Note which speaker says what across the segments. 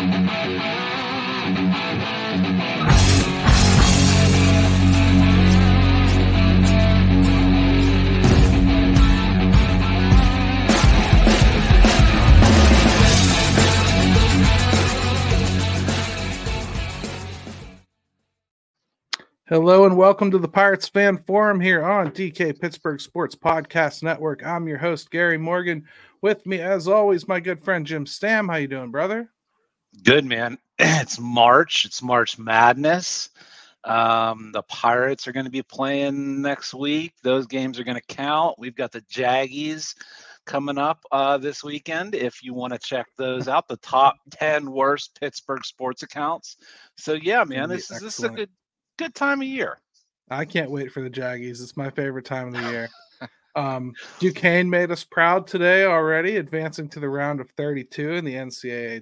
Speaker 1: Hello and welcome to the Pirates Fan Forum here on DK Pittsburgh Sports Podcast Network. I'm your host, Gary Morgan. With me, as always, my good friend, Jim Stam. How you doing, brother?
Speaker 2: Good, man. It's March. It's March Madness. The Pirates are going to be playing next week. Those games are going to count. We've got the Jaggies coming up this weekend. If you want to check those out, the top 10 worst Pittsburgh sports accounts. So, yeah, man, this is a good time of year.
Speaker 1: I can't wait for the Jaggies. It's my favorite time of the year. Duquesne made us proud today already, advancing to the round of 32 in the NCAA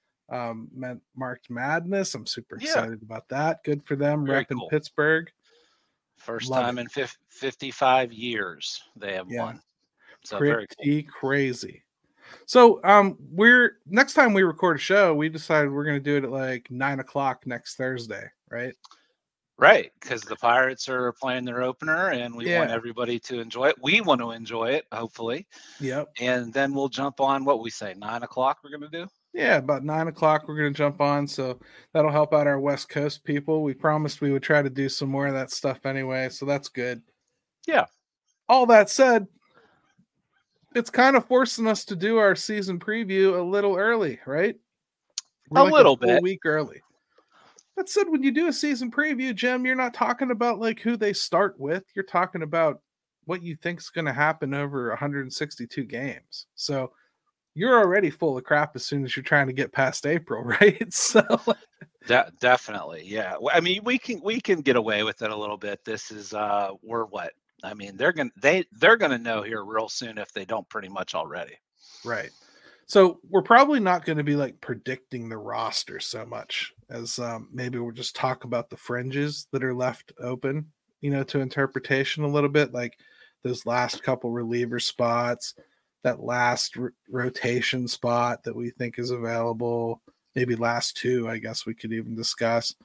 Speaker 1: March Madness. I'm super excited about that. Good for them.
Speaker 2: Very
Speaker 1: repping
Speaker 2: cool.
Speaker 1: Pittsburgh.
Speaker 2: First time in 55 years they have won. So very cool.
Speaker 1: Crazy. So next time we record a show, we decided we're going to do it at like 9:00 next Thursday, right?
Speaker 2: Right, because the Pirates are playing their opener, and we want everybody to enjoy it. We want to enjoy it, hopefully.
Speaker 1: Yep.
Speaker 2: And then we'll jump on what we say, 9:00 we're going to do?
Speaker 1: Yeah, about 9:00 we're going to jump on, so that'll help out our West Coast people. We promised we would try to do some more of that stuff anyway, so that's good.
Speaker 2: Yeah.
Speaker 1: All that said, it's kind of forcing us to do our season preview a little early, right?
Speaker 2: We're little bit.
Speaker 1: A week early. That said, when you do a season preview, Jim, you're not talking about like who they start with. You're talking about what you think is going to happen over 162 games. So you're already full of crap as soon as you're trying to get past April, right? So
Speaker 2: definitely, yeah. I mean, we can get away with it a little bit. This is we're what? I mean, they're gonna know here real soon if they don't pretty much already.
Speaker 1: Right. So we're probably not going to be like predicting the roster so much as maybe we'll just talk about the fringes that are left open, to interpretation a little bit, like those last couple reliever spots, that last rotation spot that we think is available, maybe last two, I guess we could even discuss.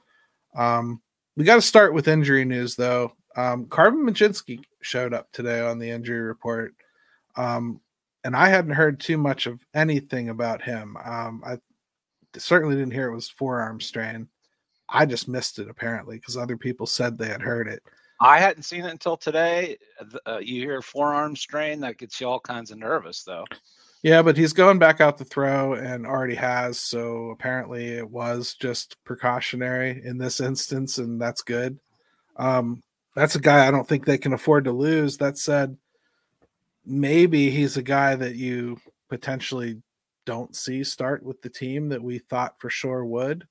Speaker 1: We got to start with injury news, though. Carmen Mlodzinski showed up today on the injury report. And I hadn't heard too much of anything about him. I certainly didn't hear it was forearm strain. I just missed it, apparently, because other people said they had heard it.
Speaker 2: I hadn't seen it until today. You hear forearm strain, that gets you all kinds of nervous, though.
Speaker 1: Yeah, but he's going back out to throw and already has, so apparently it was just precautionary in this instance, and that's good. That's a guy I don't think they can afford to lose. That said, maybe he's a guy that you potentially don't see start with the team that we thought for sure would.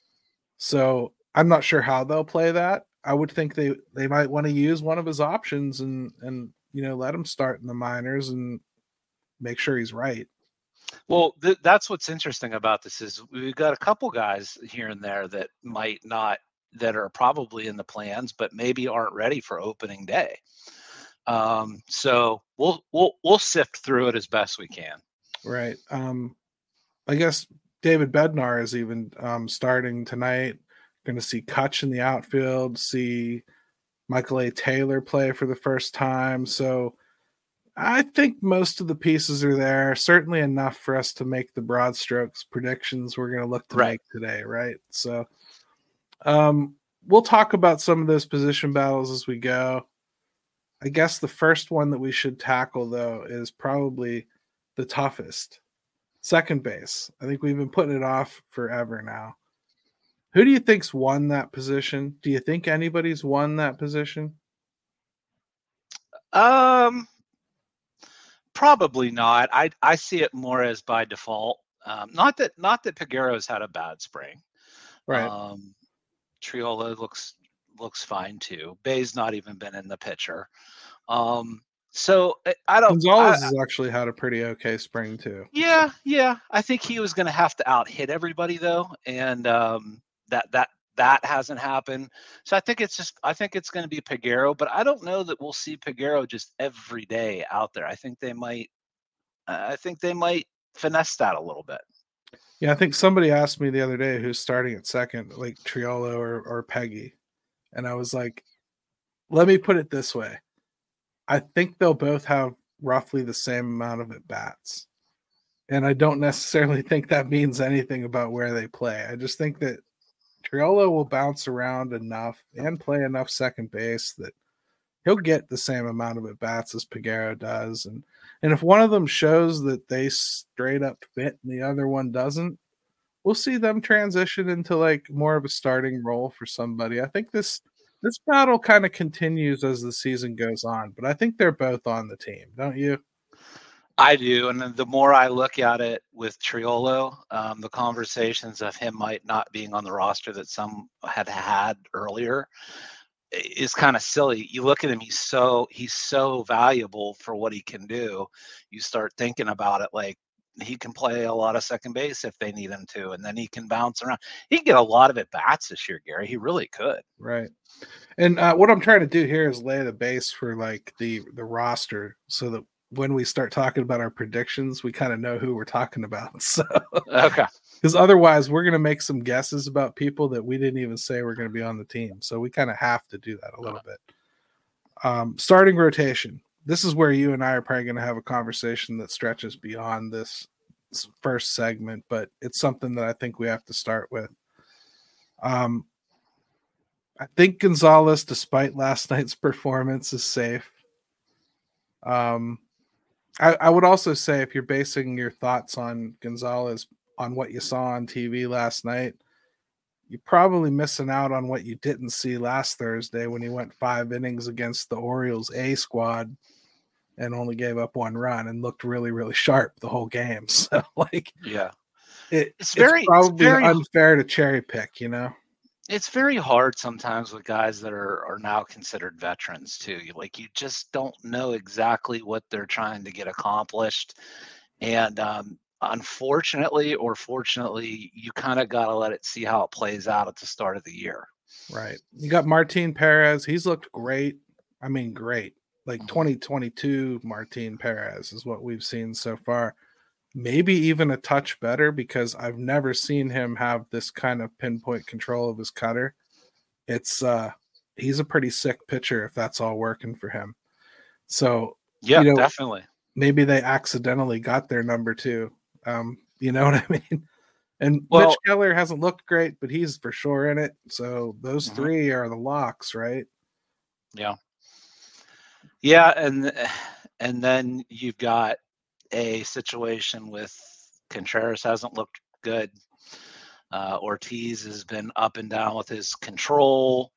Speaker 1: So I'm not sure how they'll play that. I would think they might want to use one of his options and let him start in the minors and make sure he's right.
Speaker 2: Well, that's what's interesting about this is we've got a couple guys here and there that might not, that are probably in the plans, but maybe aren't ready for opening day. So we'll sift through it as best we can.
Speaker 1: Right. I guess David Bednar is even starting tonight. Going to see Kutch in the outfield, see Michael A. Taylor play for the first time. So I think most of the pieces are there. Certainly enough for us to make the broad strokes predictions we're going to look to make today, right? So we'll talk about some of those position battles as we go. I guess the first one that we should tackle, though, is probably the toughest. Second base. I think we've been putting it off forever now. Who do you think's won that position? Do you think anybody's won that position?
Speaker 2: Probably not. I see it more as by default. Not that Peguero's had a bad spring.
Speaker 1: Right.
Speaker 2: Triola looks fine too. Bay's not even been in the pitcher. So I don't.
Speaker 1: Gonzalez has actually had a pretty okay spring too.
Speaker 2: Yeah. I think he was going to have to out hit everybody though, and that hasn't happened. So I think it's going to be Peguero, but I don't know that we'll see Peguero just every day out there. I think they might finesse that a little bit.
Speaker 1: Yeah, I think somebody asked me the other day who's starting at second, like Triolo or Peggy. And I was like, let me put it this way. I think they'll both have roughly the same amount of at-bats. And I don't necessarily think that means anything about where they play. I just think that Triolo will bounce around enough and play enough second base that he'll get the same amount of at-bats as Peguero does. And if one of them shows that they straight up fit and the other one doesn't, we'll see them transition into like more of a starting role for somebody. I think this battle kind of continues as the season goes on, but I think they're both on the team, don't you?
Speaker 2: I do, and the more I look at it with Triolo, the conversations of him might not being on the roster that some had earlier is kind of silly. You look at him; he's so valuable for what he can do. You start thinking about it like he can play a lot of second base if they need him to, and then he can bounce around. He can get a lot of at bats this year, Gary. He really could.
Speaker 1: Right. And what I'm trying to do here is lay the base for like the roster, so that when we start talking about our predictions, we kind of know who we're talking about. So,
Speaker 2: okay.
Speaker 1: Because otherwise, we're going to make some guesses about people that we didn't even say were going to be on the team. So we kind of have to do that a little bit. Starting rotation. This is where you and I are probably going to have a conversation that stretches beyond this first segment, but it's something that I think we have to start with. I think Gonzalez, despite last night's performance, is safe. I would also say if you're basing your thoughts on Gonzalez on what you saw on TV last night, you're probably missing out on what you didn't see last Thursday when he went 5 innings against the Orioles A squad and only gave up 1 run and looked really, really sharp the whole game. So, like,
Speaker 2: yeah,
Speaker 1: it's probably unfair to cherry pick, you know?
Speaker 2: It's very hard sometimes with guys that are now considered veterans too. Like, you just don't know exactly what they're trying to get accomplished. And unfortunately or fortunately, you kind of got to let it see how it plays out at the start of the year.
Speaker 1: Right. You got Martin Perez. He's looked great. I mean, great. Like 2022 Martin Perez is what we've seen so far. Maybe even a touch better, because I've never seen him have this kind of pinpoint control of his cutter. It's he's a pretty sick pitcher if that's all working for him. So
Speaker 2: yeah, definitely.
Speaker 1: Maybe they accidentally got their number 2. You know what I mean? And Mitch Keller hasn't looked great, but he's for sure in it. So those 3 are the locks, right?
Speaker 2: Yeah. Yeah, and then you've got a situation with Contreras hasn't looked good. Ortiz has been up and down with his control.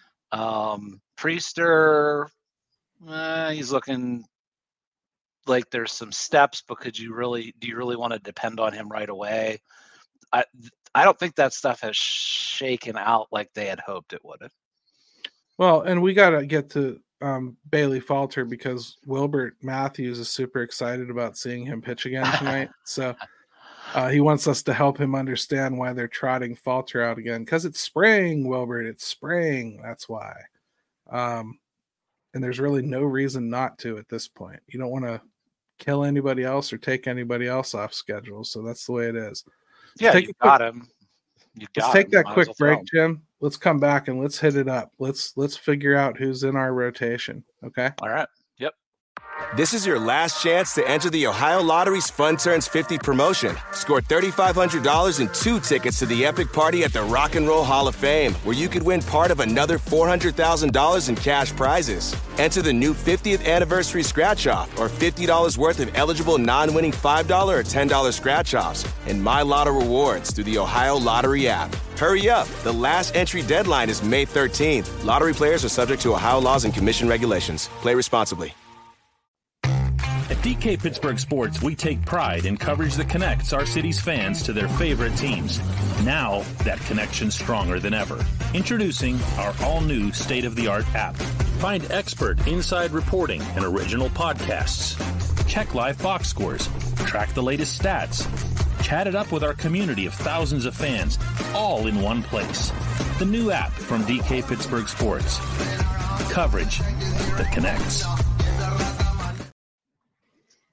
Speaker 2: Priester, he's looking like there's some steps, but do you really want to depend on him right away? I don't think that stuff has shaken out like they had hoped it would have. Well,
Speaker 1: and we got to get to Bailey Falter, because Wilbert Matthews is super excited about seeing him pitch again tonight. So he wants us to help him understand why they're trotting Falter out again, because it's spring, Wilbert. It's spring. That's why. And there's really no reason not to at this point. You don't want to kill anybody else or take anybody else off schedule. So that's the way it is.
Speaker 2: Yeah, you got him.
Speaker 1: Let's take that quick break, Jim. Let's come back and let's hit it up. Let's figure out who's in our rotation. Okay.
Speaker 2: All right. Yep.
Speaker 3: This is your last chance to enter the Ohio Lottery's Fun Turns 50 promotion. Score $3,500 and 2 tickets to the epic party at the Rock and Roll Hall of Fame, where you could win part of another $400,000 in cash prizes. Enter the new 50th anniversary scratch-off, or $50 worth of eligible non-winning $5 or $10 scratch-offs, and My Lotto rewards through the Ohio Lottery app. Hurry up. The last entry deadline is May 13th. Lottery players are subject to Ohio laws and commission regulations. Play responsibly.
Speaker 4: At DK Pittsburgh Sports, we take pride in coverage that connects our city's fans to their favorite teams. Now, that connection's stronger than ever. Introducing our all-new state-of-the-art app. Find expert inside reporting and original podcasts. Check live box scores. Track the latest stats. Chat it up with our community of thousands of fans, all in one place. The new app from DK Pittsburgh Sports. Coverage that connects.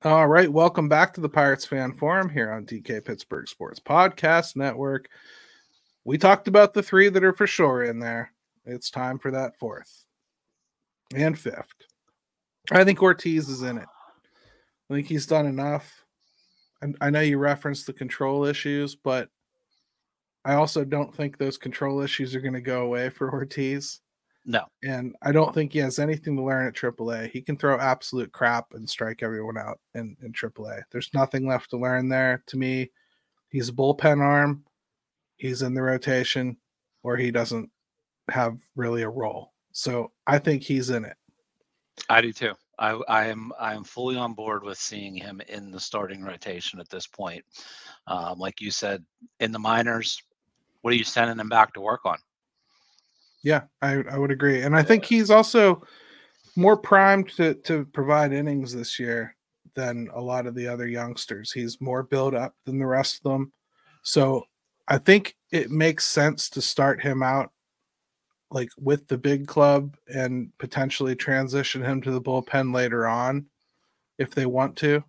Speaker 1: All right, welcome back to the Pirates Fan Forum here on DK Pittsburgh Sports Podcast Network. We talked about the three that are for sure in there. It's time for that fourth and fifth. I think Ortiz is in it. I think he's done enough. And I know you referenced the control issues, but I also don't think those control issues are going to go away for Ortiz.
Speaker 2: No.
Speaker 1: And I don't think he has anything to learn at AAA. He can throw absolute crap and strike everyone out in AAA. There's nothing left to learn there. To me, he's a bullpen arm. He's in the rotation, or he doesn't have really a role. So I think he's in it.
Speaker 2: I do too. I am fully on board with seeing him in the starting rotation at this point. Like you said, in the minors, what are you sending him back to work on?
Speaker 1: Yeah, I would agree. And I think he's also more primed to provide innings this year than a lot of the other youngsters. He's more built up than the rest of them. So I think it makes sense to start him out like with the big club and potentially transition him to the bullpen later on if they want to.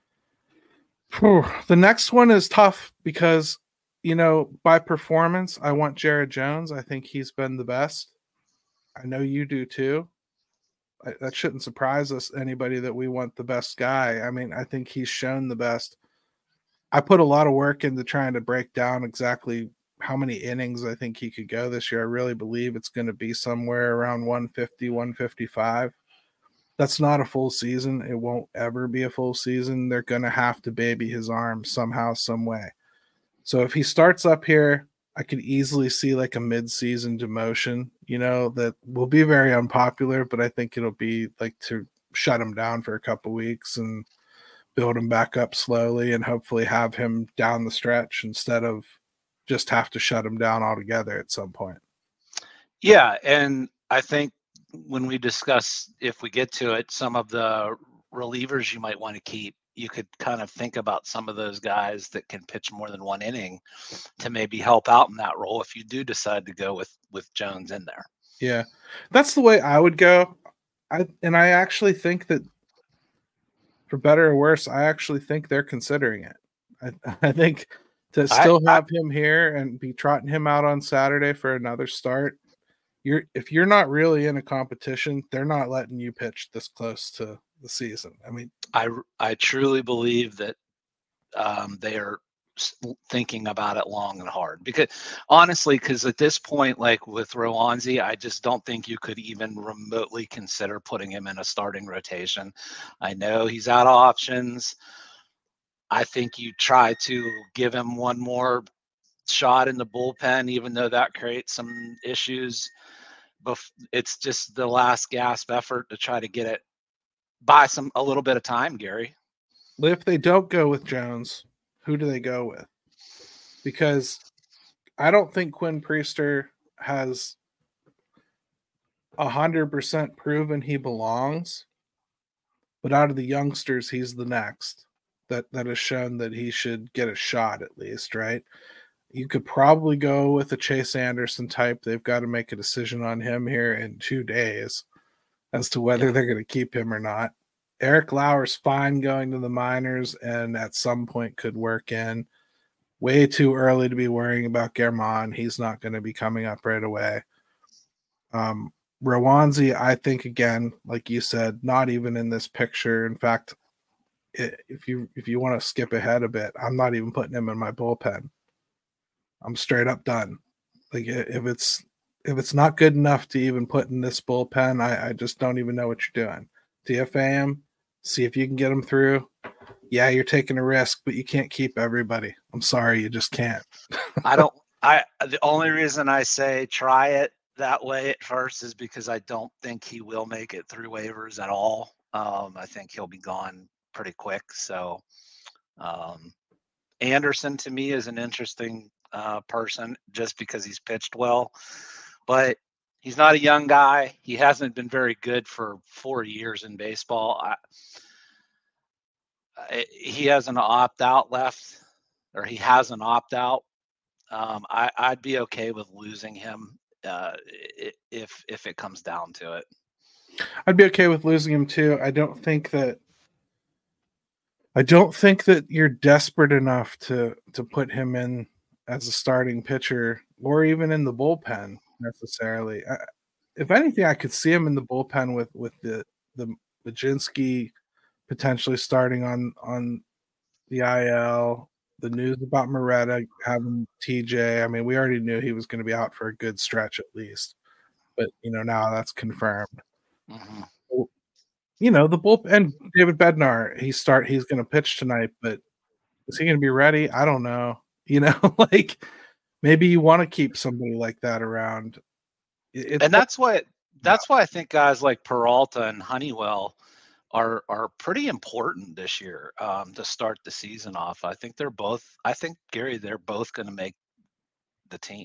Speaker 1: The next one is tough because, you know, by performance, I want Jared Jones. I think he's been the best. I know you do too. That shouldn't surprise us, anybody, that we want the best guy. I mean, I think he's shown the best. I put a lot of work into trying to break down exactly how many innings I think he could go this year. I really believe it's going to be somewhere around 150, 155. That's not a full season. It won't ever be a full season. They're going to have to baby his arm somehow, some way. So if he starts up here, I could easily see like a mid-season demotion, you know, that will be very unpopular, but I think it'll be like to shut him down for a couple weeks and build him back up slowly and hopefully have him down the stretch instead of just have to shut him down altogether at some point.
Speaker 2: Yeah, and I think when we discuss, if we get to it, some of the relievers you might want to keep, you could kind of think about some of those guys that can pitch more than one inning to maybe help out in that role if you do decide to go with Jones in there.
Speaker 1: Yeah, that's the way I would go. I actually think that, for better or worse, I actually think they're considering it. I think to still have him here and be trotting him out on Saturday for another start, if you're not really in a competition, they're not letting you pitch this close to the season. I mean,
Speaker 2: I truly believe that they are thinking about it long and hard, because at this point, like with Roansy, I just don't think you could even remotely consider putting him in a starting rotation. I know he's out of options. I think you try to give him one more shot in the bullpen, even though that creates some issues. But it's just the last gasp effort to try to get it by a little bit of time, Gary.
Speaker 1: If they don't go with Jones, who do they go with? Because I don't think Quinn Priester has 100% proven he belongs, but out of the youngsters, he's the next that has shown that he should get a shot at least, right? You could probably go with a Chase Anderson type. They've got to make a decision on him here in 2 days as to whether they're going to keep him or not. Eric Lauer's fine going to the minors and at some point could work in. Way too early to be worrying about Germán. He's not going to be coming up right away. Roansy, I think, again, like you said, not even in this picture. In fact, if you want to skip ahead a bit, I'm not even putting him in my bullpen. I'm straight up done. Like if it's not good enough to even put in this bullpen, I just don't even know what you're doing. DFA him, see if you can get him through. Yeah, you're taking a risk, but you can't keep everybody. I'm sorry, you just can't.
Speaker 2: The only reason I say try it that way at first is because I don't think he will make it through waivers at all. I think he'll be gone pretty quick. So Anderson to me is an interesting person just because he's pitched well, but he's not a young guy. He hasn't been very good for 4 years in baseball. He has an opt-out left, or he has an opt-out. I'd be okay with losing him if it comes down to it.
Speaker 1: I'd be okay with losing him too. I don't think that I don't think that you're desperate enough to put him in as a starting pitcher or even in the bullpen necessarily. If anything, I could see him in the bullpen with the Majinski potentially starting on the IL. The news about Moretta having TJ. I mean, we already knew he was going to be out for a good stretch at least, but now that's confirmed.
Speaker 2: Mm-hmm.
Speaker 1: The bullpen. David Bednar, he's going to pitch tonight, but is he going to be ready? I don't know. Like maybe you want to keep somebody like that around.
Speaker 2: And that's why I think guys like Peralta and Honeywell are pretty important this year to start the season off. I think Gary, they're both going to make the team.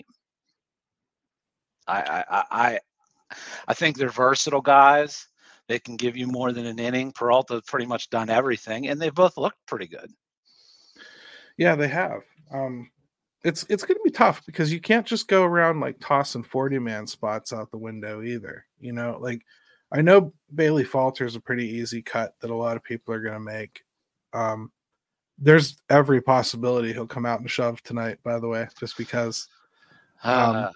Speaker 2: I think they're versatile guys. They can give you more than an inning. Peralta's pretty much done everything, and they both looked pretty good.
Speaker 1: Yeah, they have. It's going to be tough because you can't just go around like tossing 40-man spots out the window either. Like I know Bailey Falter's a pretty easy cut that a lot of people are going to make. There's every possibility he'll come out and shove tonight, by the way, just because. Well,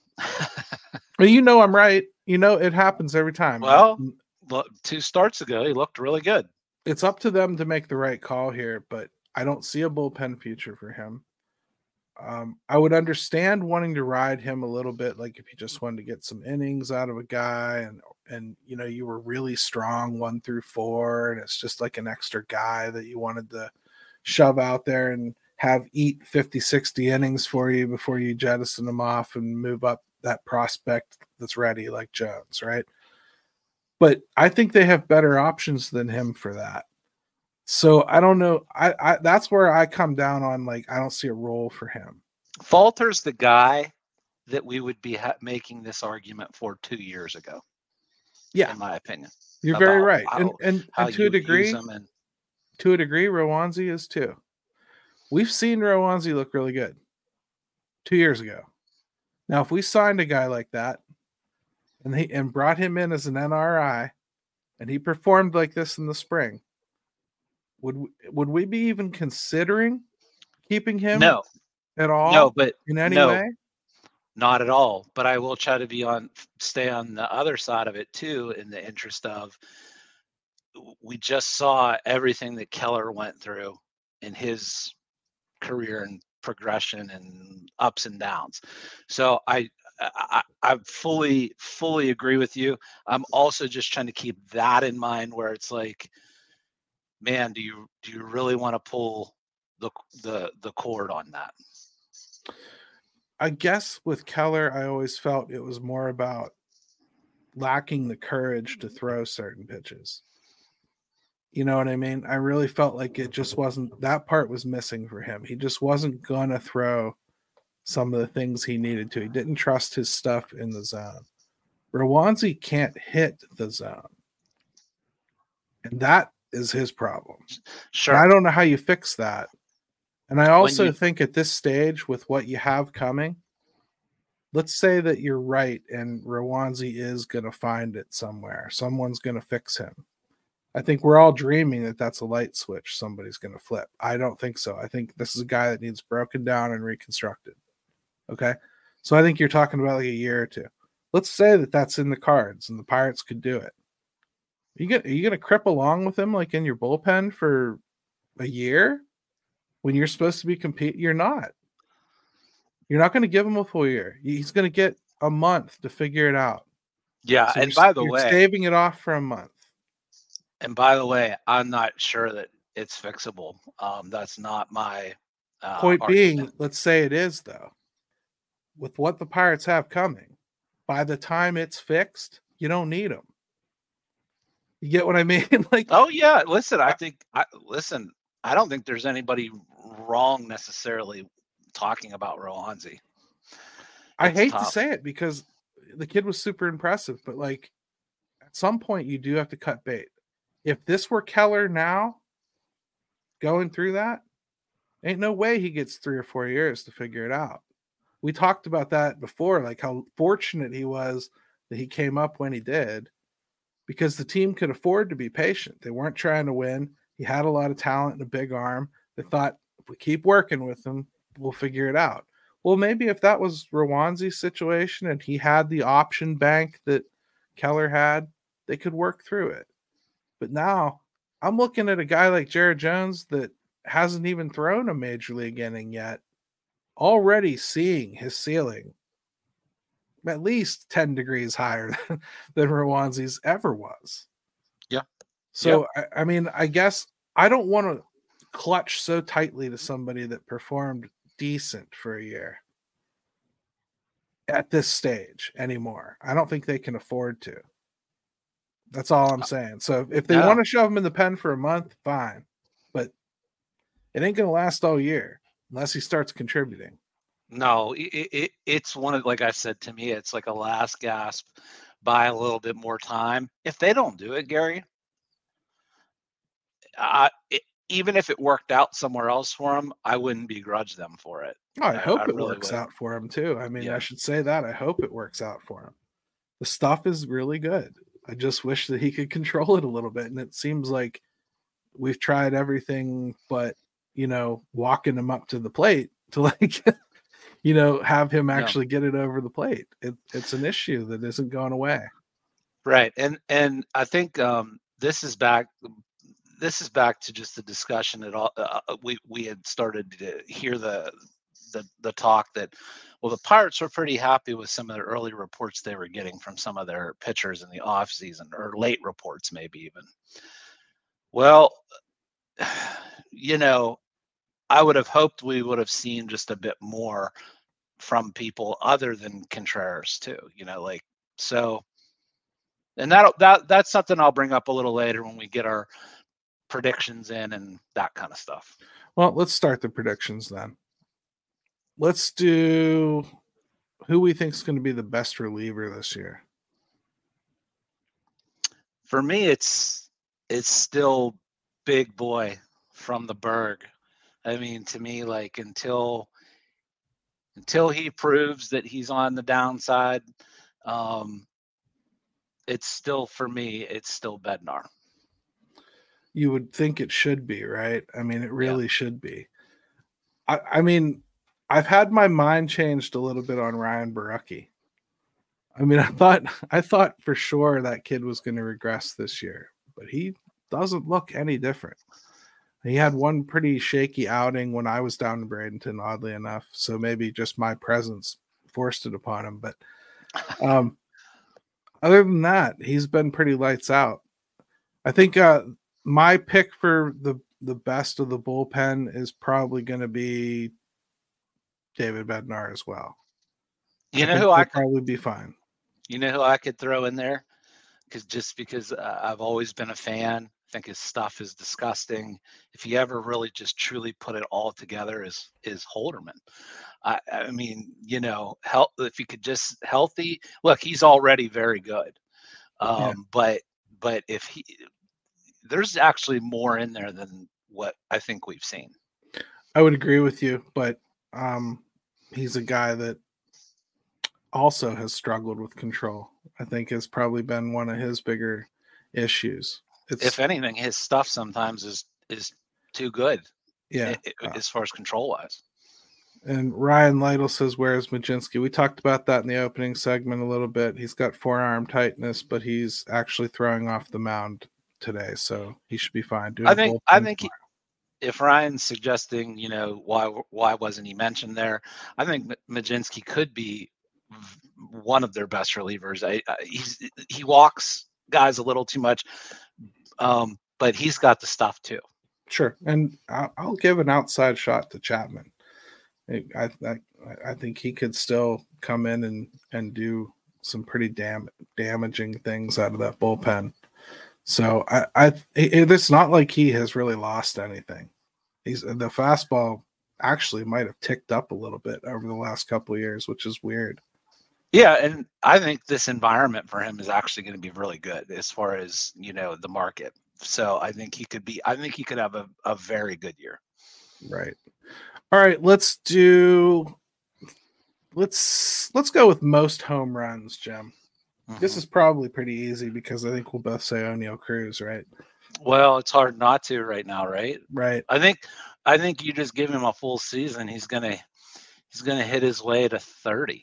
Speaker 1: I'm right. It happens every time.
Speaker 2: Well, 2 starts ago, he looked really good.
Speaker 1: It's up to them to make the right call here, but I don't see a bullpen future for him. I would understand wanting to ride him a little bit, like if you just wanted to get some innings out of a guy and you were really strong 1 through 4, and it's just like an extra guy that you wanted to shove out there and have eat 50, 60 innings for you before you jettison him off and move up that prospect that's ready like Jones, right? But I think they have better options than him for that. So I don't know. I that's where I come down on, like, I don't see a role for him.
Speaker 2: Falter's the guy that we would be making this argument for 2 years ago.
Speaker 1: Yeah,
Speaker 2: in my opinion,
Speaker 1: you're very right. And to a degree, Rowanzi is too. We've seen Rowanzi look really good 2 years ago. Now, if we signed a guy like that and brought him in as an NRI, and he performed like this in the spring, would we be even considering keeping him?
Speaker 2: No,
Speaker 1: at all.
Speaker 2: No, but
Speaker 1: in any
Speaker 2: no,
Speaker 1: way,
Speaker 2: not at all. But I will try to stay on the other side of it too, in the interest of, we just saw everything that Keller went through in his career and progression and ups and downs. So I fully agree with you. I'm also just trying to keep that in mind, where it's like, man, do you really want to pull the cord on that?
Speaker 1: I guess with Keller, I always felt it was more about lacking the courage to throw certain pitches. You know what I mean? I really felt like it just wasn't, that part was missing for him. He just wasn't going to throw some of the things he needed to. He didn't trust his stuff in the zone. Rowanzi can't hit the zone. And that is his problem.
Speaker 2: Sure.
Speaker 1: And I don't know how you fix that. And I also think at this stage, with what you have coming, let's say that you're right and Rowanzi is going to find it somewhere. Someone's going to fix him. I think we're all dreaming that that's a light switch somebody's going to flip. I don't think so. I think this is a guy that needs broken down and reconstructed. Okay? So I think you're talking about like a year or two. Let's say that that's in the cards and the Pirates could do it. Are you going to crip along with him like in your bullpen for a year when you're supposed to be competing? You're not. You're not going to give him a full year. He's going to get a month to figure it out.
Speaker 2: Yeah,
Speaker 1: so
Speaker 2: and by the way,
Speaker 1: saving it off for a month.
Speaker 2: And by the way, I'm not sure that it's fixable. That's not my
Speaker 1: point
Speaker 2: argument.
Speaker 1: Being, let's say it is, though. With what the Pirates have coming, by the time it's fixed, you don't need them. You get what I mean? Like,
Speaker 2: oh yeah, listen, I don't think there's anybody wrong necessarily talking about Rowanzi.
Speaker 1: I hate to say it because the kid was super impressive, but like at some point you do have to cut bait. If this were Keller now going through that, ain't no way he gets 3 or 4 years to figure it out. We talked about that before, like how fortunate he was that he came up when he did, because the team could afford to be patient. They weren't trying to win. He had a lot of talent and a big arm. They thought, if we keep working with him, we'll figure it out. Well, maybe if that was Rawanzi's situation and he had the option bank that Keller had, they could work through it. But now I'm looking at a guy like Jared Jones that hasn't even thrown a major league inning yet, already seeing his ceiling at least 10 degrees higher than Rawanzi's ever was.
Speaker 2: Yeah.
Speaker 1: So, I mean, I guess I don't want to clutch so tightly to somebody that performed decent for a year at this stage anymore. I don't think they can afford to. That's all I'm saying. So if they want to shove him in the pen for a month, fine. But it ain't going to last all year unless he starts contributing.
Speaker 2: No, it's one of, like I said, to me, it's like a last gasp, buy a little bit more time. If they don't do it, Gary, even if it worked out somewhere else for them, I wouldn't begrudge them for it.
Speaker 1: Oh, I hope it really works out for him too. I mean, I should say that. I hope it works out for him. The stuff is really good. I just wish that he could control it a little bit. And it seems like we've tried everything but, walking him up to the plate to have him actually get it over the plate. It's an issue that isn't going away.
Speaker 2: Right. And I think this is back to just the discussion that all we had started to hear the talk that, well, the Pirates were pretty happy with some of the early reports they were getting from some of their pitchers in the off season, or late reports, maybe even. Well, I would have hoped we would have seen just a bit more from people other than Contreras too, so. And that's something I'll bring up a little later when we get our predictions in and that kind of stuff.
Speaker 1: Well, let's start the predictions then. Let's do who we think is going to be the best reliever this year.
Speaker 2: For me, it's still Big Boy from the Berg. I mean, to me, like until he proves that he's on the downside, it's still, for me, it's still Bednar.
Speaker 1: You would think it should be, right? I mean, it really should be. I mean, I've had my mind changed a little bit on Ryan Borucki. I mean, I thought for sure that kid was going to regress this year, but he doesn't look any different. He had one pretty shaky outing when I was down in Bradenton, oddly enough. So maybe just my presence forced it upon him. But other than that, he's been pretty lights out. I think my pick for the best of the bullpen is probably going to be David Bednar as well.
Speaker 2: You know who I could
Speaker 1: probably be fine.
Speaker 2: You know who I could throw in there? Because I've always been a fan. I think his stuff is disgusting. If he ever really just truly put it all together, is Holderman. I mean, if he could just healthy. Look, he's already very good. But if there's actually more in there than what I think we've seen.
Speaker 1: I would agree with you, but he's a guy that also has struggled with control. I think has probably been one of his bigger issues.
Speaker 2: If anything, his stuff sometimes is too good.
Speaker 1: Yeah.
Speaker 2: As far as control wise.
Speaker 1: And Ryan Lytle says, where's Mlodzinski? We talked about that in the opening segment a little bit. He's got forearm tightness, but he's actually throwing off the mound today, so he should be fine.
Speaker 2: I think if Ryan's suggesting, why wasn't he mentioned there? I think Mlodzinski could be one of their best relievers. He walks guys a little too much, but he's got the stuff too.
Speaker 1: Sure, and I'll give an outside shot to Chapman. I think he could still come in and do some pretty damaging things out of that bullpen. So it's not like he has really lost anything. The fastball actually might have ticked up a little bit over the last couple of years, which is weird.
Speaker 2: Yeah, and I think this environment for him is actually going to be really good as far as the market. So I think he could have a very good year.
Speaker 1: Right. All right, let's go with most home runs, Jim. Mm-hmm. This is probably pretty easy because I think we'll both say Oneil Cruz, right?
Speaker 2: Well, it's hard not to right now, right?
Speaker 1: Right.
Speaker 2: I think you just give him a full season, he's gonna hit his way to 30.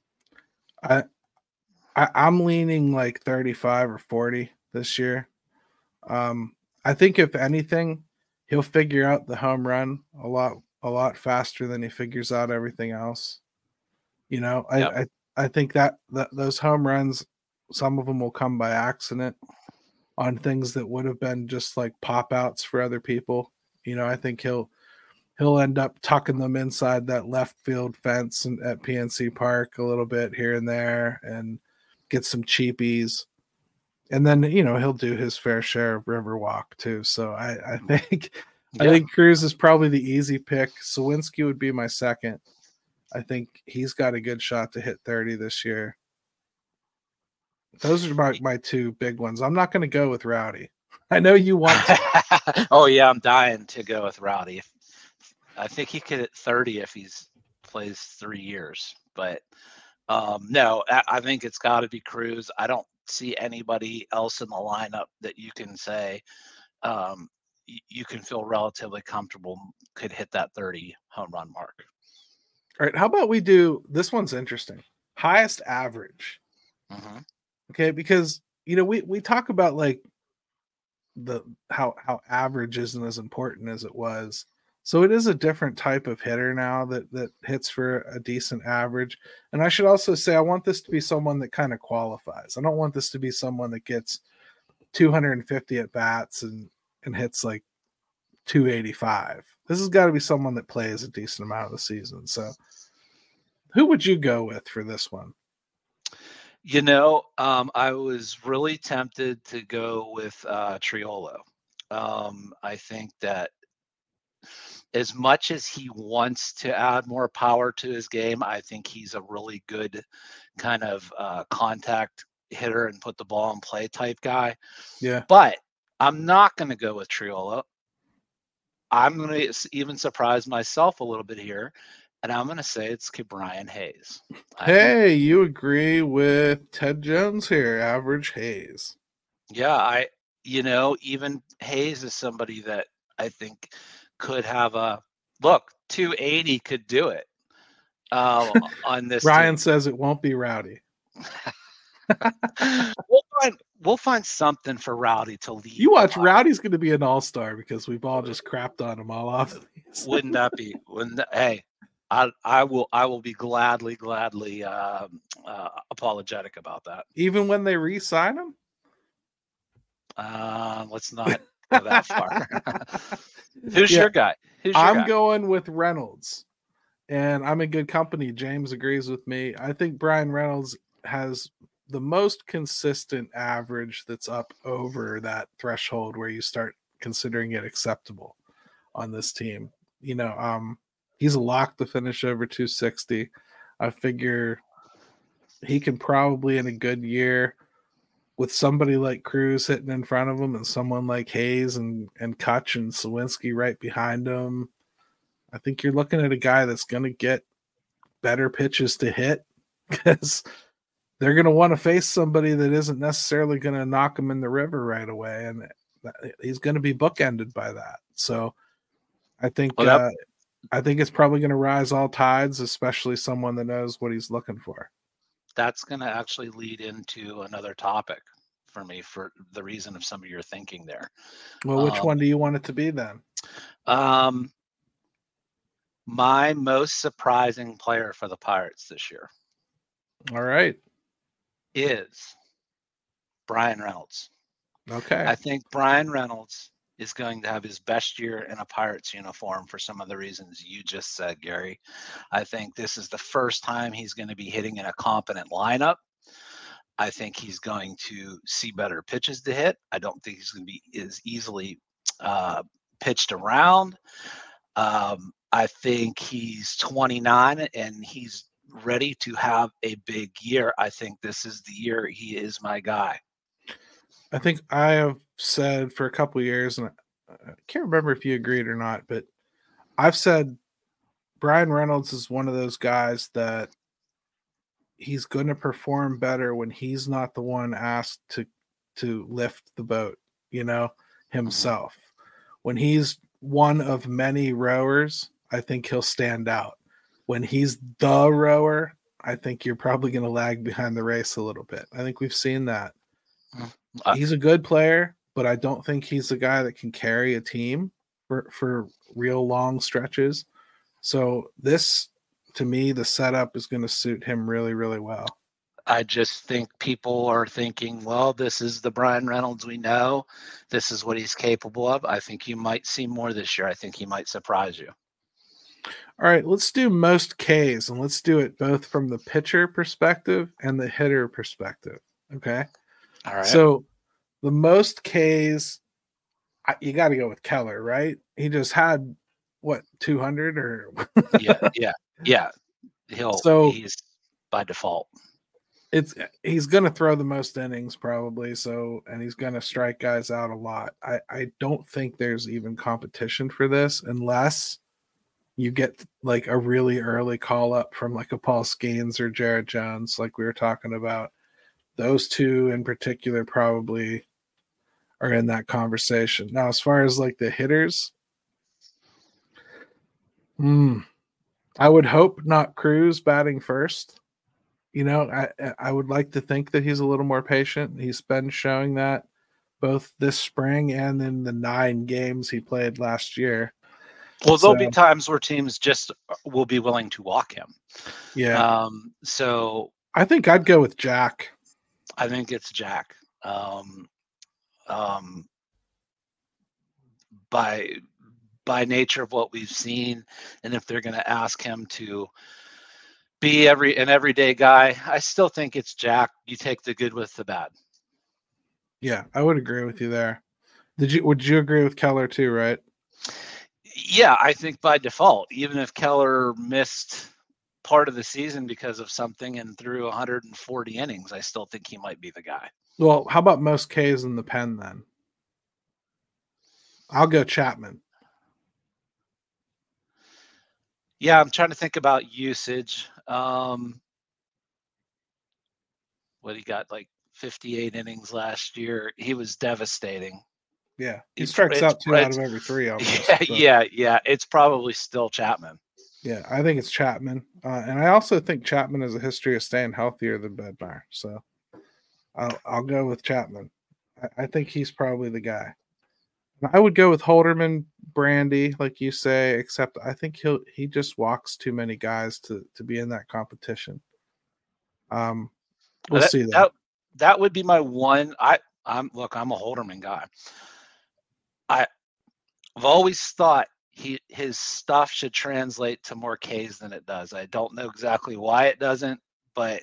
Speaker 1: I'm leaning like 35 or 40 this year. I think if anything, he'll figure out the home run a lot faster than he figures out everything else. You know,
Speaker 2: Yep.
Speaker 1: I think that those home runs, some of them will come by accident on things that would have been just like pop outs for other people. You know, I think he'll end up tucking them inside that left field fence at PNC Park a little bit here and there and get some cheapies. And then, you know, he'll do his fair share of Riverwalk too. So I think I think Cruz is probably the easy pick. Sawinski would be my second. I think he's got a good shot to hit 30 this year. Those are my two big ones. I'm not going to go with Rowdy. I know you want to.
Speaker 2: Oh yeah, I'm dying to go with Rowdy. I think he could hit 30 if he's plays 3 years. But no, I think it's got to be Cruz. I don't see anybody else in the lineup that you can say you can feel relatively comfortable could hit that 30 home run mark.
Speaker 1: All right, how about we do this one's interesting. Highest average.
Speaker 2: Mm-hmm.
Speaker 1: Okay, because you know we talk about like how average isn't as important as it was. So it is a different type of hitter now that hits for a decent average. And I should also say I want this to be someone that kind of qualifies. I don't want this to be someone that gets 250 at bats and hits like 285. This has got to be someone that plays a decent amount of the season. So who would you go with for this one?
Speaker 2: You know, I was really tempted to go with Triolo. I think that as much as he wants to add more power to his game, I think he's a really good kind of contact hitter and put the ball in play type guy.
Speaker 1: Yeah.
Speaker 2: But I'm not going to go with Triolo. I'm going to even surprise myself a little bit here, and I'm going to say it's Ke'Bryan Hayes.
Speaker 1: Hey, you agree with Ted Jones here, average Hayes.
Speaker 2: Yeah, even Hayes is somebody that I think could have a look. 280 could do it on this.
Speaker 1: Ryan
Speaker 2: team.
Speaker 1: says it won't be Rowdy.
Speaker 2: We'll find something for Rowdy to lead.
Speaker 1: You watch, Rowdy's going to be an all-star because we've all just crapped on him all off these.
Speaker 2: Wouldn't that be? Hey, I will be gladly apologetic about that.
Speaker 1: Even when they re-sign him?
Speaker 2: Let's not go that far. Who's your guy?
Speaker 1: I'm going with Reynolds, and I'm in good company. James agrees with me. I think Brian Reynolds has the most consistent average that's up over that threshold where you start considering it acceptable on this team. You know, he's a lock to finish over 260. I figure he can probably in a good year with somebody like Cruz hitting in front of him and someone like Hayes and Kutch and Sawinski right behind him. I think you're looking at a guy that's going to get better pitches to hit because they're going to want to face somebody that isn't necessarily going to knock him in the river right away. And he's going to be bookended by that. So I think, I think it's probably going to rise all tides, especially someone that knows what he's looking for.
Speaker 2: That's going to actually lead into another topic for me for the reason of some of your thinking there.
Speaker 1: Well, which one do you want it to be then?
Speaker 2: My most surprising player for the Pirates this year.
Speaker 1: All right.
Speaker 2: Is Brian Reynolds.
Speaker 1: Okay.
Speaker 2: I think Brian Reynolds is going to have his best year in a Pirates uniform for some of the reasons you just said, Gary. I think this is the first time he's going to be hitting in a competent lineup. I think he's going to see better pitches to hit. I don't think he's going to be as easily pitched around. I think he's 29 and he's ready to have a big year. I think this is the year he is my guy.
Speaker 1: I think I have said for a couple of years, and I can't remember if you agreed or not, but I've said Brian Reynolds is one of those guys that he's going to perform better when he's not the one asked to lift the boat. You know, himself. When he's one of many rowers, I think he'll stand out. When he's the rower, I think you're probably going to lag behind the race a little bit. I think we've seen that. He's a good player, but I don't think he's the guy that can carry a team for real long stretches. So this, to me, the setup is going to suit him really, really well.
Speaker 2: I just think people are thinking, well, this is the Bryan Reynolds we know. This is what he's capable of. I think you might see more this year. I think he might surprise you.
Speaker 1: All right, let's do most Ks, and let's do it both from the pitcher perspective and the hitter perspective. Okay?
Speaker 2: All right.
Speaker 1: So the most Ks, you got to go with Keller, right? He just had, 200 or?
Speaker 2: Yeah. He's by default.
Speaker 1: He's going to throw the most innings probably, and he's going to strike guys out a lot. I don't think there's even competition for this unless you get like a really early call up from like a Paul Skeens or Jared Jones, like we were talking about. Those two in particular probably are in that conversation. Now, as far as like the hitters, I would hope not Cruz batting first. I would like to think that he's a little more patient. He's been showing that both this spring and in the 9 games he played last year.
Speaker 2: Well, there'll be times where teams just will be willing to walk him.
Speaker 1: Yeah.
Speaker 2: So
Speaker 1: I think I'd go with Jack.
Speaker 2: I think it's Jack. By nature of what we've seen, and if they're going to ask him to be an everyday guy, I still think it's Jack. You take the good with the bad.
Speaker 1: Yeah, I would agree with you there. Would you agree with Keller too, right?
Speaker 2: Yeah, I think by default, even if Keller missed part of the season because of something and threw 140 innings, I still think he might be the guy.
Speaker 1: Well, how about most Ks in the pen then? I'll go Chapman.
Speaker 2: Yeah, I'm trying to think about usage. What he got, like 58 innings last year. He was devastating.
Speaker 1: Yeah, he strikes out 2 out of every 3 almost.
Speaker 2: Yeah. It's probably still Chapman.
Speaker 1: Yeah, I think it's Chapman. And I also think Chapman has a history of staying healthier than Bednar. So I'll go with Chapman. I think he's probably the guy. I would go with Holderman, Brandy, like you say, except I think he just walks too many guys to be in that competition. We'll see that.
Speaker 2: That would be my one. I'm a Holderman guy. I've always thought his stuff should translate to more Ks than it does. I don't know exactly why it doesn't, but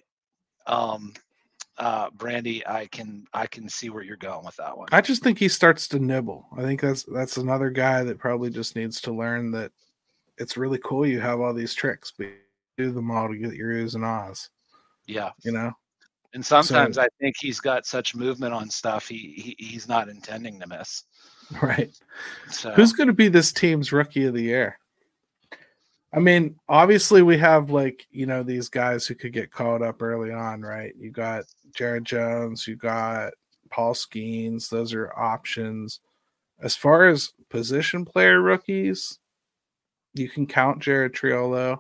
Speaker 2: Brandy, I can see where you're going with that one.
Speaker 1: I just think he starts to nibble. I think that's another guy that probably just needs to learn that it's really cool you have all these tricks, but you do them all to get your oohs and ahs.
Speaker 2: Yeah. And sometimes I think he's got such movement on stuff he's not intending to miss.
Speaker 1: Right. So who's going to be this team's rookie of the year? I mean, obviously we have these guys who could get called up early on, right? You got Jared Jones, you got Paul Skeens. Those are options. As far as position player rookies, you can count Jared Triolo.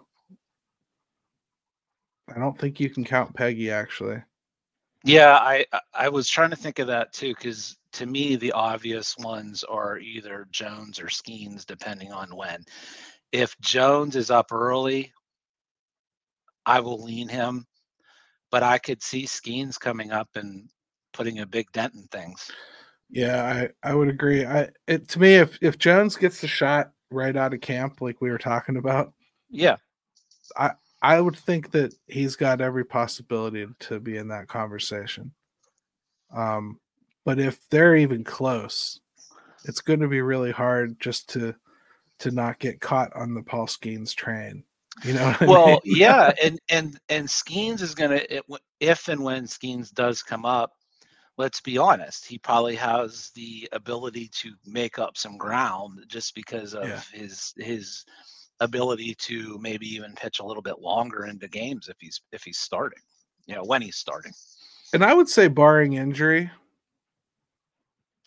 Speaker 1: I don't think you can count Peggy, actually.
Speaker 2: Yeah, I was trying to think of that too, because to me the obvious ones are either Jones or Skeens, depending on when. If Jones is up early, I will lean him, but I could see Skeens coming up and putting a big dent in things.
Speaker 1: Yeah, I would agree. To me, if Jones gets the shot right out of camp, like we were talking about,
Speaker 2: yeah,
Speaker 1: I would think that he's got every possibility to be in that conversation. But if they're even close, it's going to be really hard just to not get caught on the Paul Skeens train. You know what I mean?
Speaker 2: Yeah, and Skeens is going to, if and when Skeens does come up, let's be honest, he probably has the ability to make up some ground just because of his ability to maybe even pitch a little bit longer into games if he's starting, when he's starting.
Speaker 1: And I would say barring injury,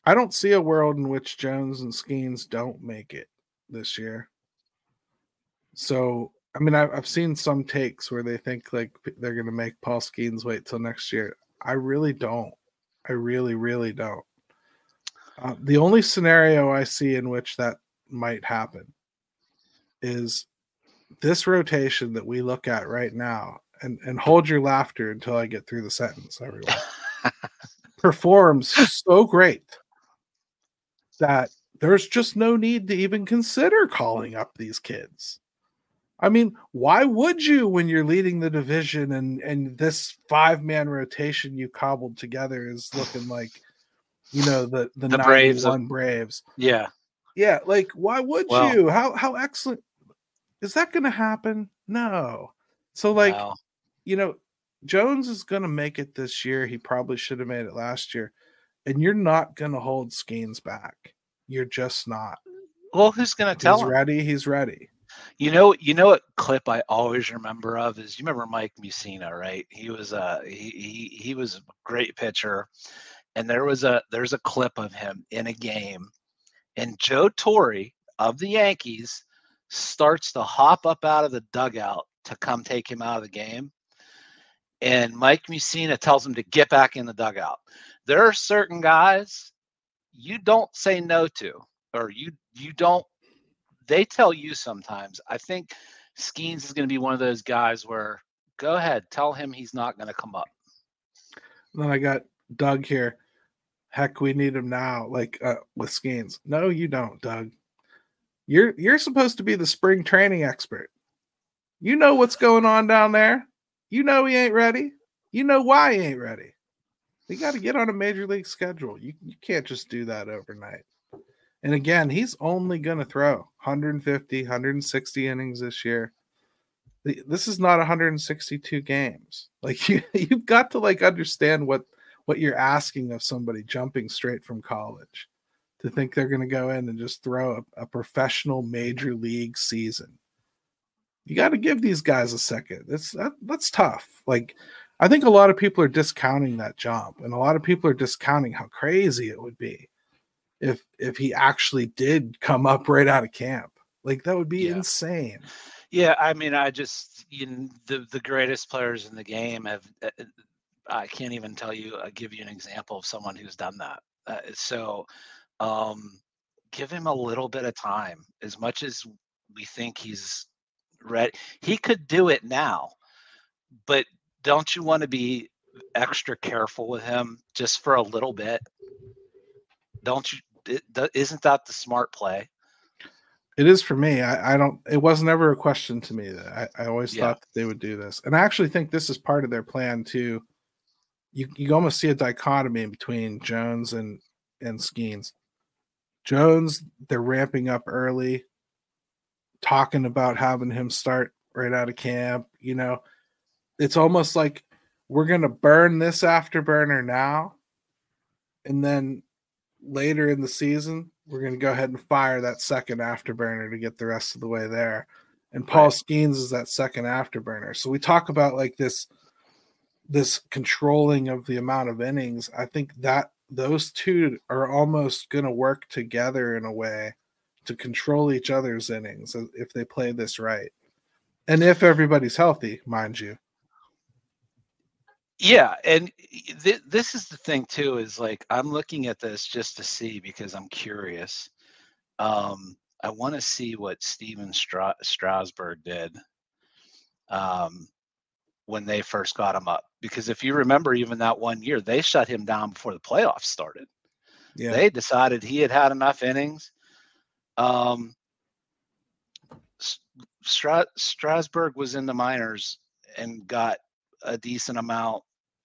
Speaker 1: I don't see a world in which Jones and Skeens don't make it this year. So, I mean, I've seen some takes where they think like they're going to make Paul Skeens wait till next year. I really don't. I really, really don't. The only scenario I see in which that might happen is this rotation that we look at right now, and hold your laughter until I get through the sentence, everyone, performs so great that there's just no need to even consider calling up these kids. I mean, why would you when you're leading the division and this 5-man rotation you cobbled together is looking like, the Braves.
Speaker 2: Yeah.
Speaker 1: Yeah, like why would you? How excellent is that going to happen? No. So Jones is going to make it this year. He probably should have made it last year. And you're not going to hold Skeens back. You're just not.
Speaker 2: Well, who's going to tell him?
Speaker 1: He's ready.
Speaker 2: You know what clip I always remember of is, you remember Mike Mussina, right? He was he was a great pitcher, and there's a clip of him in a game, and Joe Torre of the Yankees starts to hop up out of the dugout to come take him out of the game, and Mike Mussina tells him to get back in the dugout. There are certain guys you don't say no to, or you don't. They tell you sometimes. I think Skeens is going to be one of those guys where, go ahead, tell him he's not going to come up.
Speaker 1: And then I got Doug here. Heck, we need him now, like with Skeens. No, you don't, Doug. You're supposed to be the spring training expert. You know what's going on down there. You know he ain't ready. You know why he ain't ready. We got to get on a major league schedule. You can't just do that overnight. And again, he's only going to throw 150, 160 innings this year. This is not 162 games. Like you've got to understand what you're asking of somebody jumping straight from college to think they're going to go in and just throw a professional major league season. You got to give these guys a second. That's tough. Like, I think a lot of people are discounting that jump, and a lot of people are discounting how crazy it would be if he actually did come up right out of camp. Like, that would be insane.
Speaker 2: Yeah, I mean, the greatest players in the game have. I can't even give you an example of someone who's done that. So give him a little bit of time. As much as we think he's ready, he could do it now. But don't you want to be extra careful with him just for a little bit? Don't you? Isn't that the smart play?
Speaker 1: It is for me. I don't. It was never a question to me that I always thought that they would do this, and I actually think this is part of their plan too. You almost see a dichotomy between Jones and Skeens. Jones, they're ramping up early, talking about having him start right out of camp. It's almost like we're going to burn this afterburner now, and then later in the season, we're going to go ahead and fire that second afterburner to get the rest of the way there. And Paul Skeens is that second afterburner. So we talk about like this controlling of the amount of innings. I think that those two are almost going to work together in a way to control each other's innings if they play this right. And if everybody's healthy, mind you.
Speaker 2: Yeah, and this is the thing too, is like I'm looking at this just to see, because I'm curious. I want to see what Steven Strasburg did when they first got him up, because if you remember, even that one year, they shut him down before the playoffs started. Yeah. They decided he had enough innings. Strasburg was in the minors and got a decent amount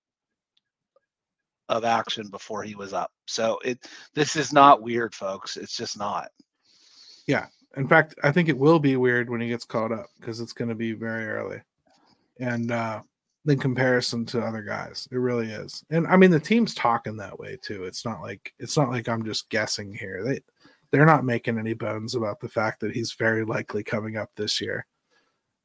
Speaker 2: of action before he was up. So this is not weird, folks. It's just not.
Speaker 1: Yeah. In fact, I think it will be weird when he gets called up, because it's going to be very early. And in comparison to other guys, it really is. And I mean, the team's talking that way too. It's not like I'm just guessing here. They're not making any bones about the fact that he's very likely coming up this year.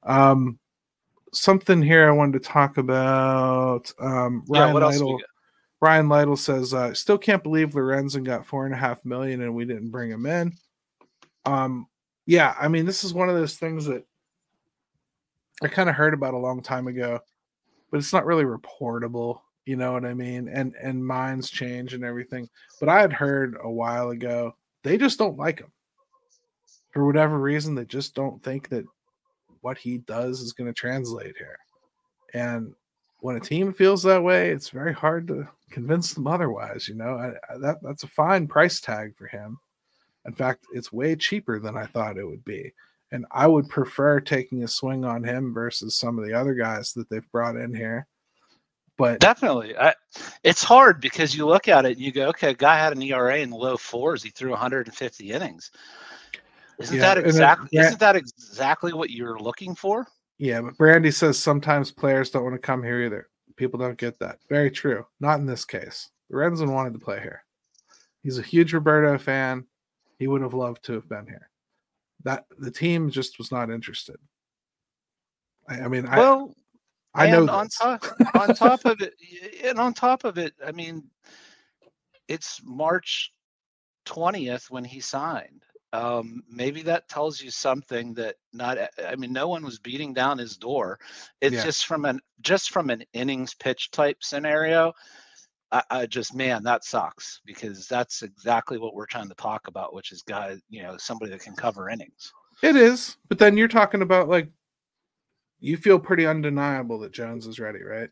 Speaker 1: Something here I wanted to talk about. Ryan Lytle. Brian Lytle says, still can't believe Lorenzen got $4.5 million and we didn't bring him in. Yeah, I mean, this is one of those things that I kind of heard about a long time ago, but it's not really reportable. You know what I mean? And minds change and everything. But I had heard a while ago, they just don't like him. For whatever reason, they just don't think that what he does is going to translate here. And when a team feels that way, it's very hard to convince them otherwise. You know, that's a fine price tag for him. In fact, it's way cheaper than I thought it would be. And I would prefer taking a swing on him versus some of the other guys that they've brought in here. But
Speaker 2: definitely, it's hard because you look at it and you go, okay, a guy had an ERA in the low 4s. He threw 150 innings. Isn't that exactly what you're looking for?
Speaker 1: Yeah, but Brandy says sometimes players don't want to come here either. People don't get that. Very true. Not in this case. Lorenzen wanted to play here. He's a huge Roberto fan. He would have loved to have been here. That the team just was not interested. I mean, I know
Speaker 2: on top of it, I mean, it's March 20th when he signed. Maybe that tells you something that no one was beating down his door. It's just from an innings pitch type scenario. That sucks because that's exactly what we're trying to talk about, which is somebody that can cover innings.
Speaker 1: It is, but then you're talking about like, you feel pretty undeniable that Jones is ready, right?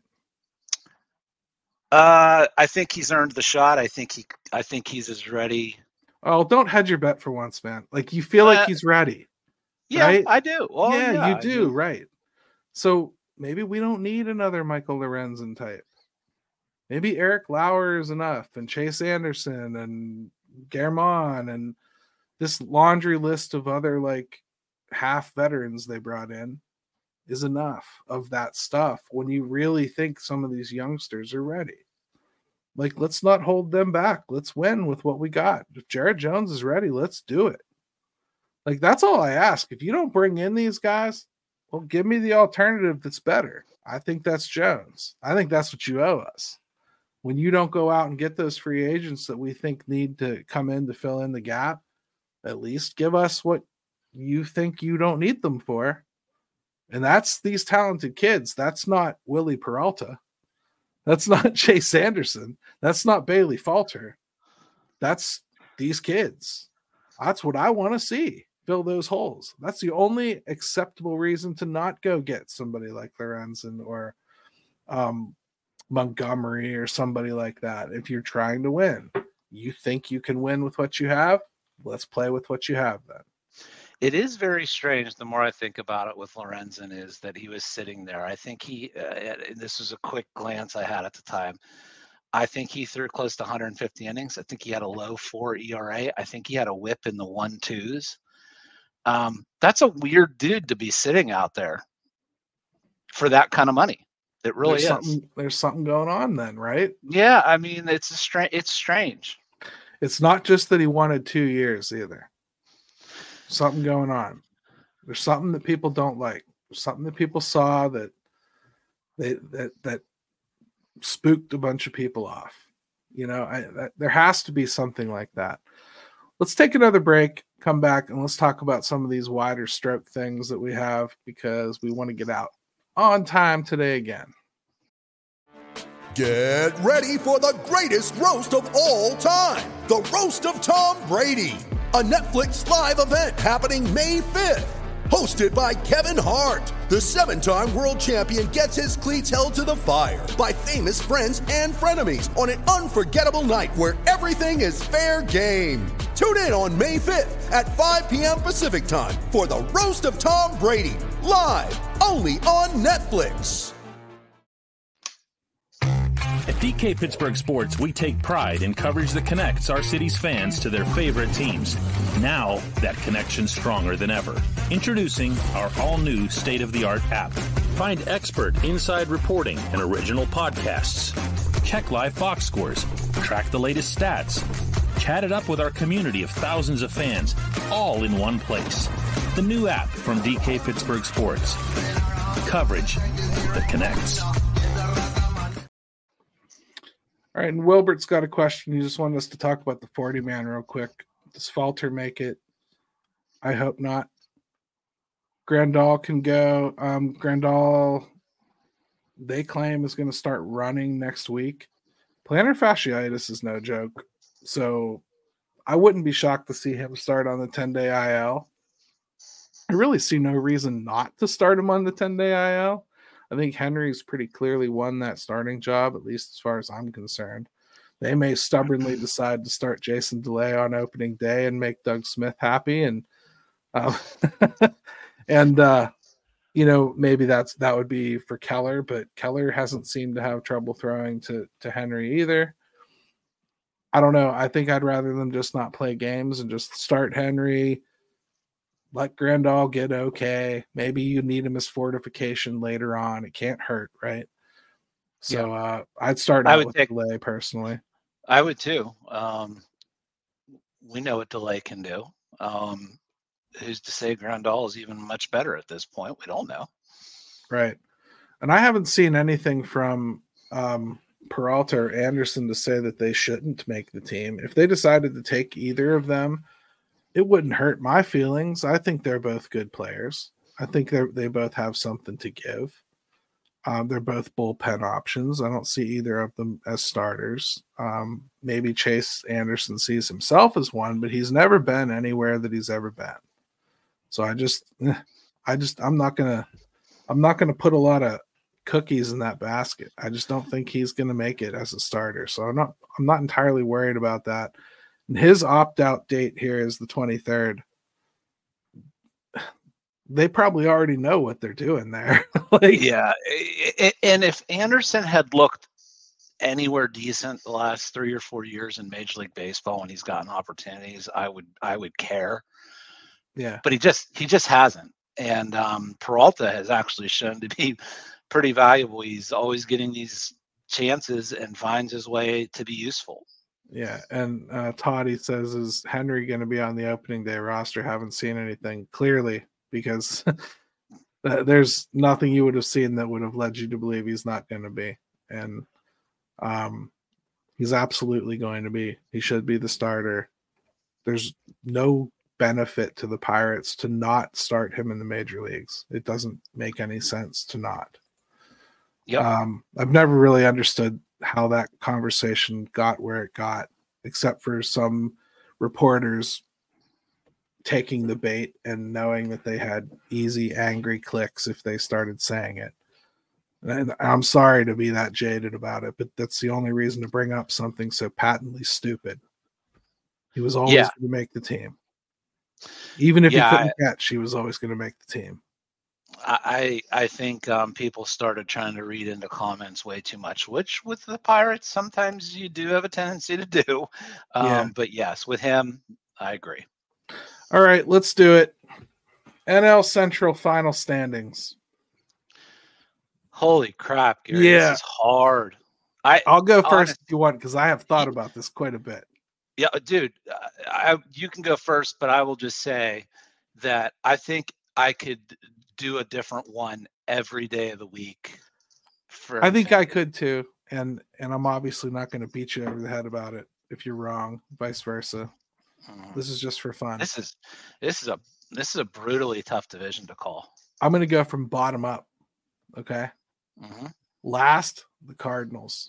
Speaker 2: I think he's earned the shot. I think he's as ready.
Speaker 1: Oh, don't hedge your bet for once, man. Like you feel like he's ready.
Speaker 2: Yeah,
Speaker 1: right?
Speaker 2: I do. Well,
Speaker 1: yeah, you do, right. So maybe we don't need another Michael Lorenzen type. Maybe Eric Lauer is enough, and Chase Anderson and Germán and this laundry list of other like half veterans they brought in is enough of that stuff when you really think some of these youngsters are ready. Like, let's not hold them back. Let's win with what we got. If Jared Jones is ready, let's do it. Like, that's all I ask. If you don't bring in these guys, well, give me the alternative that's better. I think that's Jones. I think that's what you owe us. When you don't go out and get those free agents that we think need to come in to fill in the gap, at least give us what you think you don't need them for. And that's these talented kids. That's not Willie Peralta. That's not Chase Anderson. That's not Bailey Falter. That's these kids. That's what I want to see. Fill those holes. That's the only acceptable reason to not go get somebody like Lorenzen or Montgomery or somebody like that. If you're trying to win, you think you can win with what you have, let's play with what you have then.
Speaker 2: It is very strange, the more I think about it with Lorenzen, is that he was sitting there. I think this was a quick glance I had at the time. I think he threw close to 150 innings. I think he had a low 4 ERA. I think he had a whip in the 1-2s. That's a weird dude to be sitting out there for that kind of money. It really is.
Speaker 1: There's something going on then, right?
Speaker 2: Yeah, I mean, it's strange.
Speaker 1: It's not just that he wanted 2 years either. Something going on. There's something that people don't like. There's something that people saw that spooked a bunch of people off. You know, there has to be something like that. Let's take another break, come back, and let's talk about some of these wider stroke things that we have because we want to get out on time today again.
Speaker 5: Get ready for the greatest roast of all time, the Roast of Tom Brady, a Netflix live event happening May 5th. Hosted by Kevin Hart, the 7-time world champion gets his cleats held to the fire by famous friends and frenemies on an unforgettable night where everything is fair game. Tune in on May 5th at 5 p.m. Pacific time for the Roast of Tom Brady, live only on Netflix.
Speaker 4: At DK Pittsburgh Sports, we take pride in coverage that connects our city's fans to their favorite teams. Now, that connection's stronger than ever. Introducing our all-new state-of-the-art app. Find expert inside reporting and original podcasts. Check live box scores. Track the latest stats. Chat it up with our community of thousands of fans, all in one place. The new app from DK Pittsburgh Sports. Coverage that connects.
Speaker 1: All right, and Wilbert's got a question. He just wanted us to talk about the 40-man real quick. Does Falter make it? I hope not. Grandal can go. Grandal, they claim, is going to start running next week. Plantar fasciitis is no joke. So I wouldn't be shocked to see him start on the 10-day IL. I really see no reason not to start him on the 10-day IL. I think Henry's pretty clearly won that starting job, at least as far as I'm concerned. They may stubbornly decide to start Jason DeLay on opening day and make Doug Smith happy. And, maybe that would be for Keller, but Keller hasn't seemed to have trouble throwing to Henry either. I don't know. I think I'd rather them just not play games and just start Henry, let Grandal get okay. Maybe you need him as fortification later on. It can't hurt, right? So I'd start out with DeLay personally.
Speaker 2: I would too. We know what DeLay can do. Who's to say Grandal is even much better at this point? We don't know.
Speaker 1: Right. And I haven't seen anything from Peralta or Anderson to say that they shouldn't make the team. If they decided to take either of them, it wouldn't hurt my feelings. I think they're both good players. I think they both have something to give. They're both bullpen options. I don't see either of them as starters. Maybe Chase Anderson sees himself as one, but he's never been anywhere that he's ever been. So I'm not gonna put a lot of cookies in that basket. I just don't think he's gonna make it as a starter. So I'm not entirely worried about that. And his opt-out date here is the 23rd. They probably already know what they're doing there.
Speaker 2: Yeah. And if Anderson had looked anywhere decent the last 3 or 4 years in Major League Baseball when he's gotten opportunities, I would care.
Speaker 1: Yeah.
Speaker 2: But he just hasn't. And Peralta has actually shown to be pretty valuable. He's always getting these chances and finds his way to be useful.
Speaker 1: Yeah, and Toddy says, is Henry going to be on the opening day roster? Haven't seen anything clearly, because there's nothing you would have seen that would have led you to believe he's not going to be. And he's absolutely going to be. He should be the starter. There's no benefit to the Pirates to not start him in the major leagues. It doesn't make any sense to not.
Speaker 2: Yep.
Speaker 1: I've never really understood how that conversation got where it got, except for some reporters taking the bait and knowing that they had easy, angry clicks if they started saying it. And I'm sorry to be that jaded about it, but that's the only reason to bring up something so patently stupid. He was always going to make the team. Even if he couldn't catch, he was always going to make the team.
Speaker 2: I think people started trying to read into comments way too much, which with the Pirates, sometimes you do have a tendency to do. But yes, with him, I agree.
Speaker 1: All right, let's do it. NL Central final standings.
Speaker 2: Holy crap, Gary. This is hard.
Speaker 1: I'll go first if you want, because I have thought about this quite a bit.
Speaker 2: Yeah, dude, you can go first, but I will just say that I think I could do a different one every day of the week.
Speaker 1: I think I could too, and I'm obviously not going to beat you over the head about it if you're wrong, vice versa. This is just for fun.
Speaker 2: This is a brutally tough division to call.
Speaker 1: I'm going to go from bottom up. Okay.
Speaker 2: Mm-hmm.
Speaker 1: Last, the Cardinals.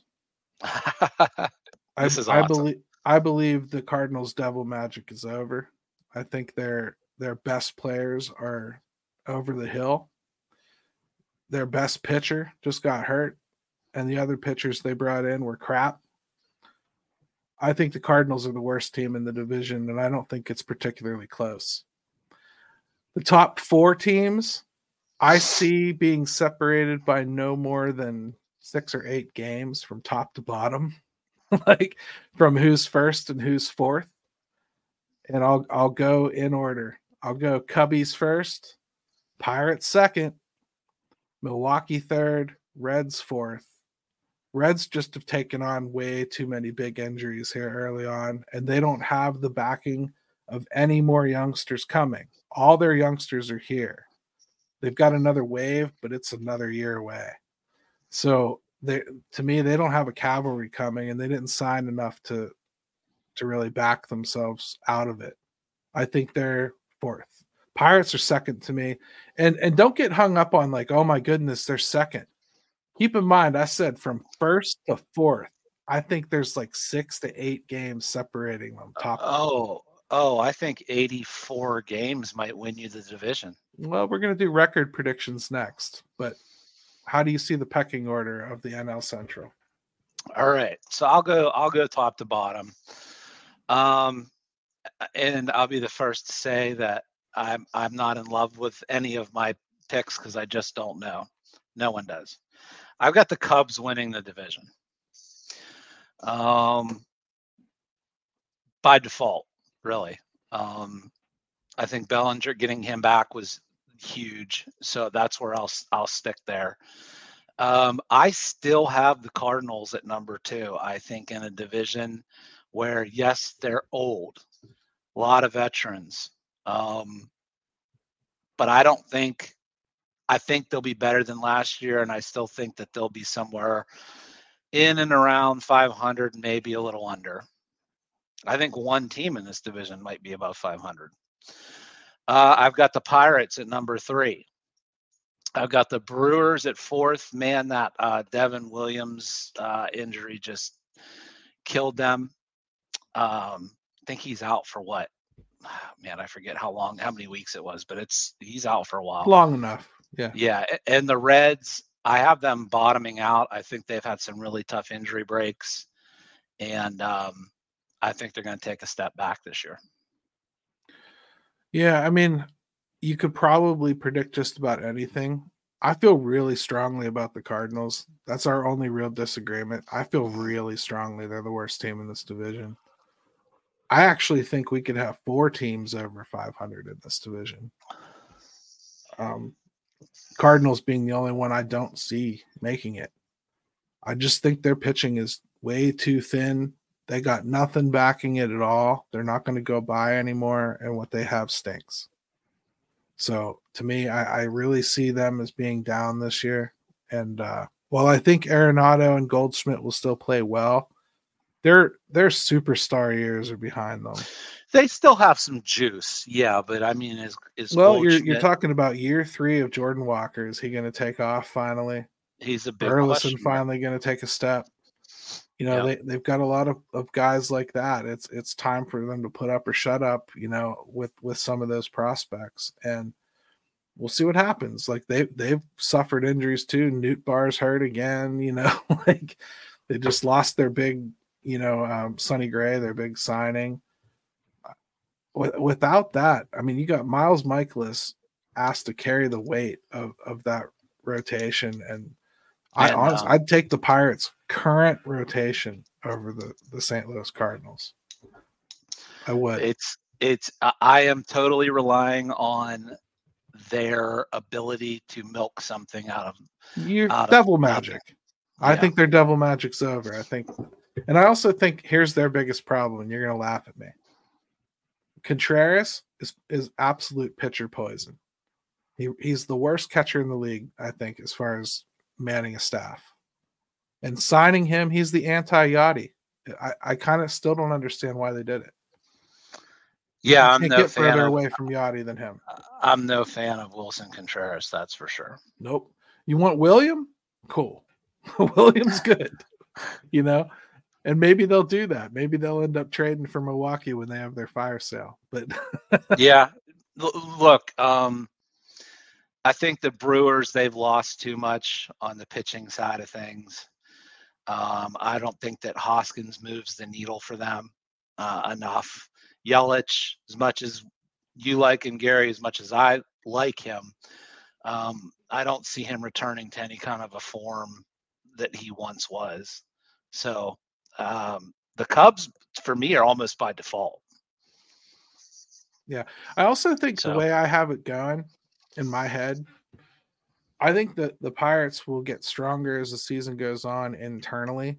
Speaker 2: This is awesome.
Speaker 1: I believe the Cardinals' devil magic is over. I think their best players are over the hill. Their best pitcher just got hurt, and the other pitchers they brought in were crap. I think the Cardinals are the worst team in the division, and I don't think it's particularly close. The top 4 teams I see being separated by no more than 6 or 8 games from top to bottom, like from who's first and who's fourth. And I'll go in order. I'll go Cubbies first, Pirates second, Milwaukee third, Reds fourth. Reds just have taken on way too many big injuries here early on, and they don't have the backing of any more youngsters coming. All their youngsters are here. They've got another wave, but it's another year away. So to me, they don't have a cavalry coming, and they didn't sign enough to really back themselves out of it. I think they're fourth. Pirates are second to me. And don't get hung up on like, oh my goodness, they're second. Keep in mind, I said from first to fourth. I think there's like 6 to 8 games separating them.
Speaker 2: I think 84 games might win you the division.
Speaker 1: Well, we're going to do record predictions next, but how do you see the pecking order of the NL Central?
Speaker 2: All right, so I'll go top to bottom, and I'll be the first to say that I'm not in love with any of my picks because I just don't know. No one does. I've got the Cubs winning the division, by default, really. I think Bellinger, getting him back was huge, so that's where I'll stick there. I still have the Cardinals at number 2. I think in a division where, yes, they're old, a lot of veterans, but I think they'll be better than last year, and I still think that they'll be somewhere in and around 500, maybe a little under. I think one team in this division might be above 500. I've got the Pirates at number 3. I've got the Brewers at 4th. Man, that Devin Williams injury just killed them. I think he's out for what? Man, I forget how many weeks it was, but he's out for a while.
Speaker 1: Long enough. Yeah.
Speaker 2: Yeah. And the Reds, I have them bottoming out. I think they've had some really tough injury breaks. And I think they're going to take a step back this year.
Speaker 1: Yeah, I mean, you could probably predict just about anything. I feel really strongly about the Cardinals. That's our only real disagreement. I feel really strongly they're the worst team in this division. I actually think we could have 4 teams over 500 in this division. Cardinals being the only one I don't see making it. I just think their pitching is way too thin. They got nothing backing it at all. They're not going to go by anymore, and what they have stinks. So to me, I really see them as being down this year. And while I think Arenado and Goldschmidt will still play well, their superstar years are behind them.
Speaker 2: They still have some juice, yeah. But I mean,
Speaker 1: well, you're talking about year 3 of Jordan Walker. Is he going to take off finally?
Speaker 2: He's a big
Speaker 1: Burleson finally going to take a step. You know, they've got a lot of guys like that. It's time for them to put up or shut up, you know, with some of those prospects. And we'll see what happens. Like they've suffered injuries too. Newt Barr's hurt again, you know, like they just lost their big, you know, Sonny Gray, their big signing. Without that, I mean, you got Miles Michaelis asked to carry the weight of that rotation. And I'd take the Pirates' current rotation over the St. Louis Cardinals. I would.
Speaker 2: I am totally relying on their ability to milk something out of
Speaker 1: devil magic. Yeah. I think their devil magic's over. And I also think here's their biggest problem, and you're going to laugh at me. Contreras is absolute pitcher poison. He's the worst catcher in the league, I think, as far as manning a staff. And signing him, he's the anti-Yachty. I kind of still don't understand why they did it.
Speaker 2: Yeah,
Speaker 1: I'm no fan further away from Yachty than him.
Speaker 2: I'm no fan of Wilson Contreras, that's for sure.
Speaker 1: Nope. You want William? Cool. William's good. You know? And maybe they'll do that. Maybe they'll end up trading for Milwaukee when they have their fire sale. But
Speaker 2: yeah. Look, I think the Brewers, they've lost too much on the pitching side of things. I don't think that Hoskins moves the needle for them enough. Yelich, as much as you like him, Gary, as much as I like him, I don't see him returning to any kind of a form that he once was. So the Cubs, for me, are almost by default.
Speaker 1: Yeah. I also think the way I have it going in my head, I think that the Pirates will get stronger as the season goes on internally.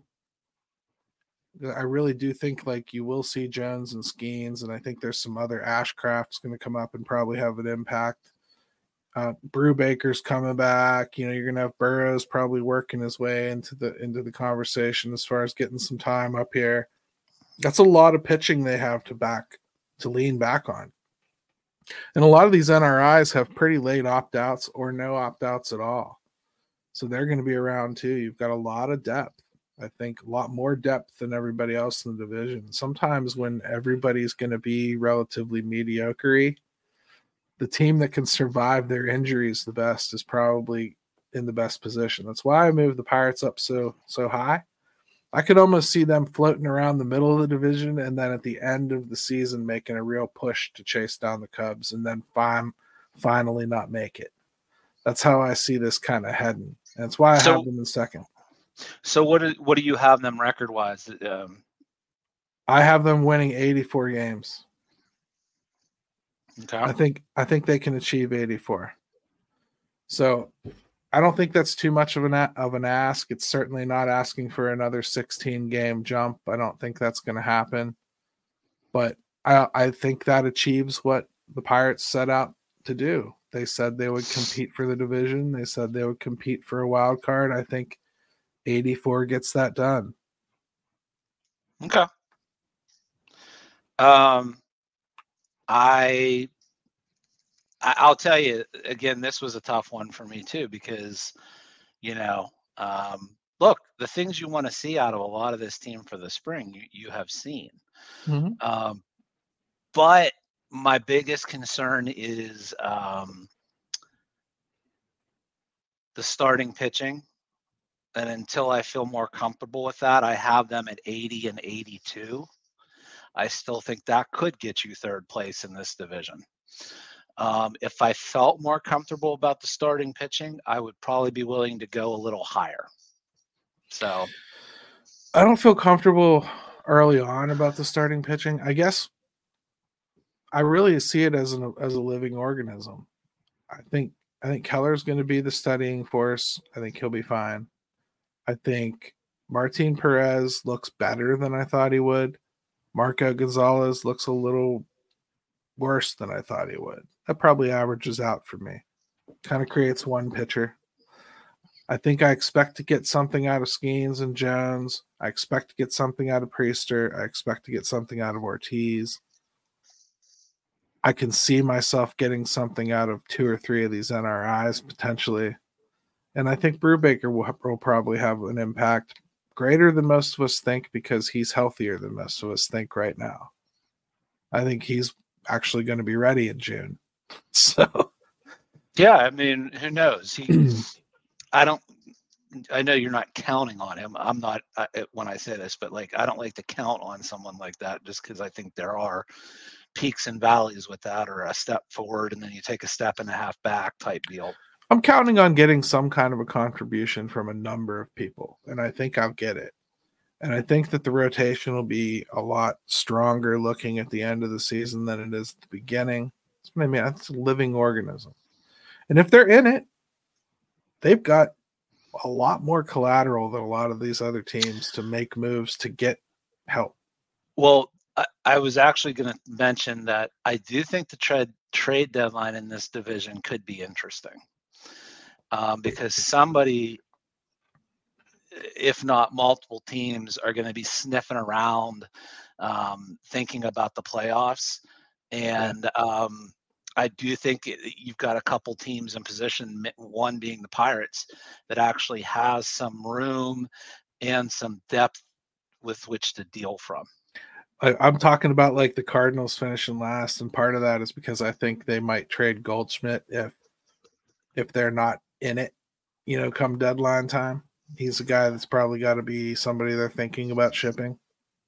Speaker 1: I really do think like you will see Jones and Skeens, and I think there's some other Ashcraft's going to come up and probably have an impact. Brubaker's coming back. You're going to have Burrows probably working his way into the conversation as far as getting some time up here. That's a lot of pitching they have to lean back on. And a lot of these NRIs have pretty late opt-outs or no opt-outs at all. So they're going to be around too. You've got a lot of depth. I think a lot more depth than everybody else in the division. Sometimes when everybody's going to be relatively mediocre, the team that can survive their injuries the best is probably in the best position. That's why I moved the Pirates up so high. I could almost see them floating around the middle of the division and then at the end of the season making a real push to chase down the Cubs and then finally not make it. That's how I see this kind of heading. And that's why I have them in second.
Speaker 2: So what do you have them record-wise?
Speaker 1: I have them winning 84 games.
Speaker 2: Okay.
Speaker 1: I think they can achieve 84. So I don't think that's too much of an ask. It's certainly not asking for another 16-game jump. I don't think that's going to happen. But I think that achieves what the Pirates set out to do. They said they would compete for the division. They said they would compete for a wild card. I think 84 gets that done.
Speaker 2: Okay. I'll tell you again, this was a tough one for me too, because, look, the things you want to see out of a lot of this team for the spring, you have seen.
Speaker 1: Mm-hmm.
Speaker 2: But my biggest concern is the starting pitching. And until I feel more comfortable with that, I have them at 80 and 82. I still think that could get you third place in this division. If I felt more comfortable about the starting pitching, I would probably be willing to go a little higher. So
Speaker 1: I don't feel comfortable early on about the starting pitching. I guess I really see it as a living organism. I think Keller's going to be the steadying force. I think he'll be fine. I think Martin Perez looks better than I thought he would. Marco Gonzalez looks a little worse than I thought he would. That probably averages out for me. Kind of creates one pitcher. I think I expect to get something out of Skeens and Jones. I expect to get something out of Priester. I expect to get something out of Ortiz. I can see myself getting something out of 2 or 3 of these NRIs potentially. And I think Brubaker will probably have an impact greater than most of us think because he's healthier than most of us think right now. I think he's actually going to be ready in June. So,
Speaker 2: yeah, I mean, who knows? I know you're not counting on him. I'm not when I say this, but I don't like to count on someone like that just because I think there are peaks and valleys with that, or a step forward and then you take a step and a half back type deal.
Speaker 1: I'm counting on getting some kind of a contribution from a number of people, and I think I'll get it. And I think that the rotation will be a lot stronger looking at the end of the season than it is at the beginning. It's a living organism. And if they're in it, they've got a lot more collateral than a lot of these other teams to make moves to get help.
Speaker 2: Well, I was actually going to mention that I do think the trade deadline in this division could be interesting. Because somebody, if not multiple teams, are going to be sniffing around, thinking about the playoffs. And I do think you've got a couple teams in position, one being the Pirates, that actually has some room and some depth with which to deal from.
Speaker 1: I'm talking about the Cardinals finishing last, and part of that is because I think they might trade Goldschmidt if they're not in it, come deadline time. He's a guy that's probably got to be somebody they're thinking about shipping.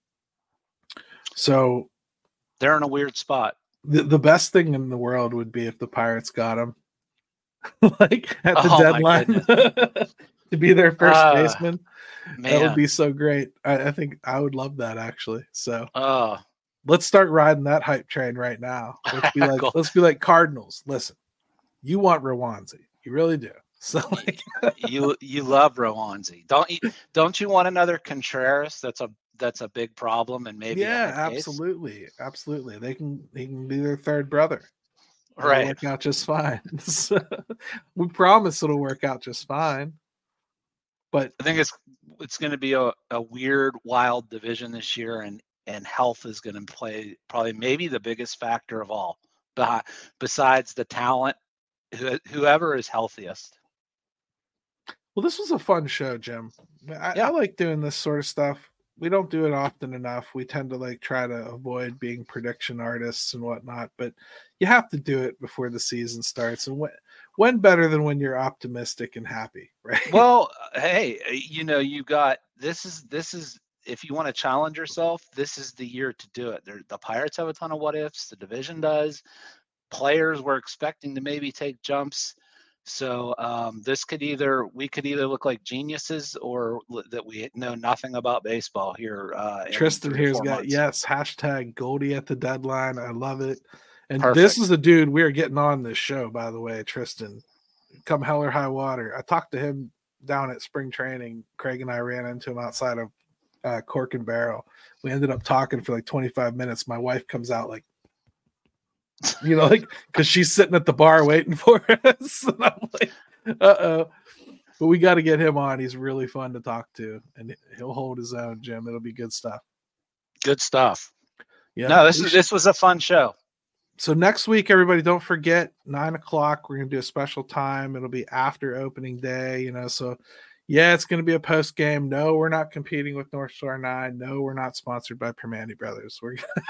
Speaker 1: So
Speaker 2: they're in a weird spot.
Speaker 1: The best thing in the world would be if the Pirates got him at the deadline to be their first baseman. Man. That would be so great. I think I would love that actually. So let's start riding that hype train right now. Let's be like Cardinals. Listen, you want Rowanzi. You really do. So
Speaker 2: you love Rowanzi. Don't you want another Contreras? That's a big problem, and maybe
Speaker 1: absolutely. He can be their third brother.
Speaker 2: Right.
Speaker 1: It'll work out just fine. We promise it'll work out just fine. But
Speaker 2: I think it's going to be a weird, wild division this year, and health is going to play probably maybe the biggest factor of all, besides the talent, whoever is healthiest.
Speaker 1: Well, this was a fun show, Jim. I like doing this sort of stuff. We don't do it often enough. We tend to like try to avoid being prediction artists and whatnot, but you have to do it before the season starts. And when better than when you're optimistic and happy, right?
Speaker 2: Well, hey, you got this is if you want to challenge yourself, this is the year to do it. The Pirates have a ton of what ifs. The division does. Players were expecting to maybe take jumps. So we could either look like geniuses or that we know nothing about baseball here.
Speaker 1: Tristan here's got hashtag Goldie at the deadline. I love it. And
Speaker 2: Perfect.
Speaker 1: This is the dude we're getting on this show, by the way, Tristan. Come hell or high water. I talked to him down at spring training. Craig and I ran into him outside of Cork and Barrel. We ended up talking for like 25 minutes. My wife comes out like, because she's sitting at the bar waiting for us. And I'm like, uh-oh. But we got to get him on. He's really fun to talk to, and he'll hold his own, Jim. It'll be good stuff.
Speaker 2: Good stuff.
Speaker 1: Yeah.
Speaker 2: No, this was a fun show.
Speaker 1: So next week, everybody, don't forget 9:00. We're going to do a special time. It'll be after opening day, So yeah, it's going to be a post game. No, we're not competing with North Shore 9. No, we're not sponsored by Permane Brothers.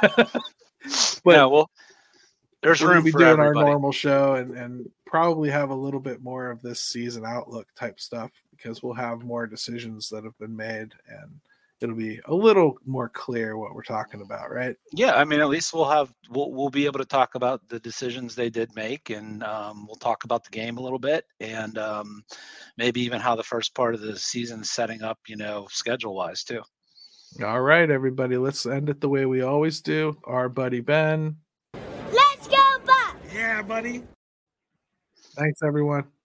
Speaker 2: There's
Speaker 1: room
Speaker 2: for
Speaker 1: doing
Speaker 2: everybody.
Speaker 1: Our normal show and probably have a little bit more of this season outlook type stuff, because we'll have more decisions that have been made and it'll be a little more clear what we're talking about, right?
Speaker 2: Yeah, I mean, at least we'll be able to talk about the decisions they did make, and we'll talk about the game a little bit, and maybe even how the first part of the season is setting up, schedule wise too.
Speaker 1: All right, everybody, let's end it the way we always do. Our buddy Ben.
Speaker 6: Let's go, Bucks!
Speaker 1: Yeah, buddy. Thanks, everyone.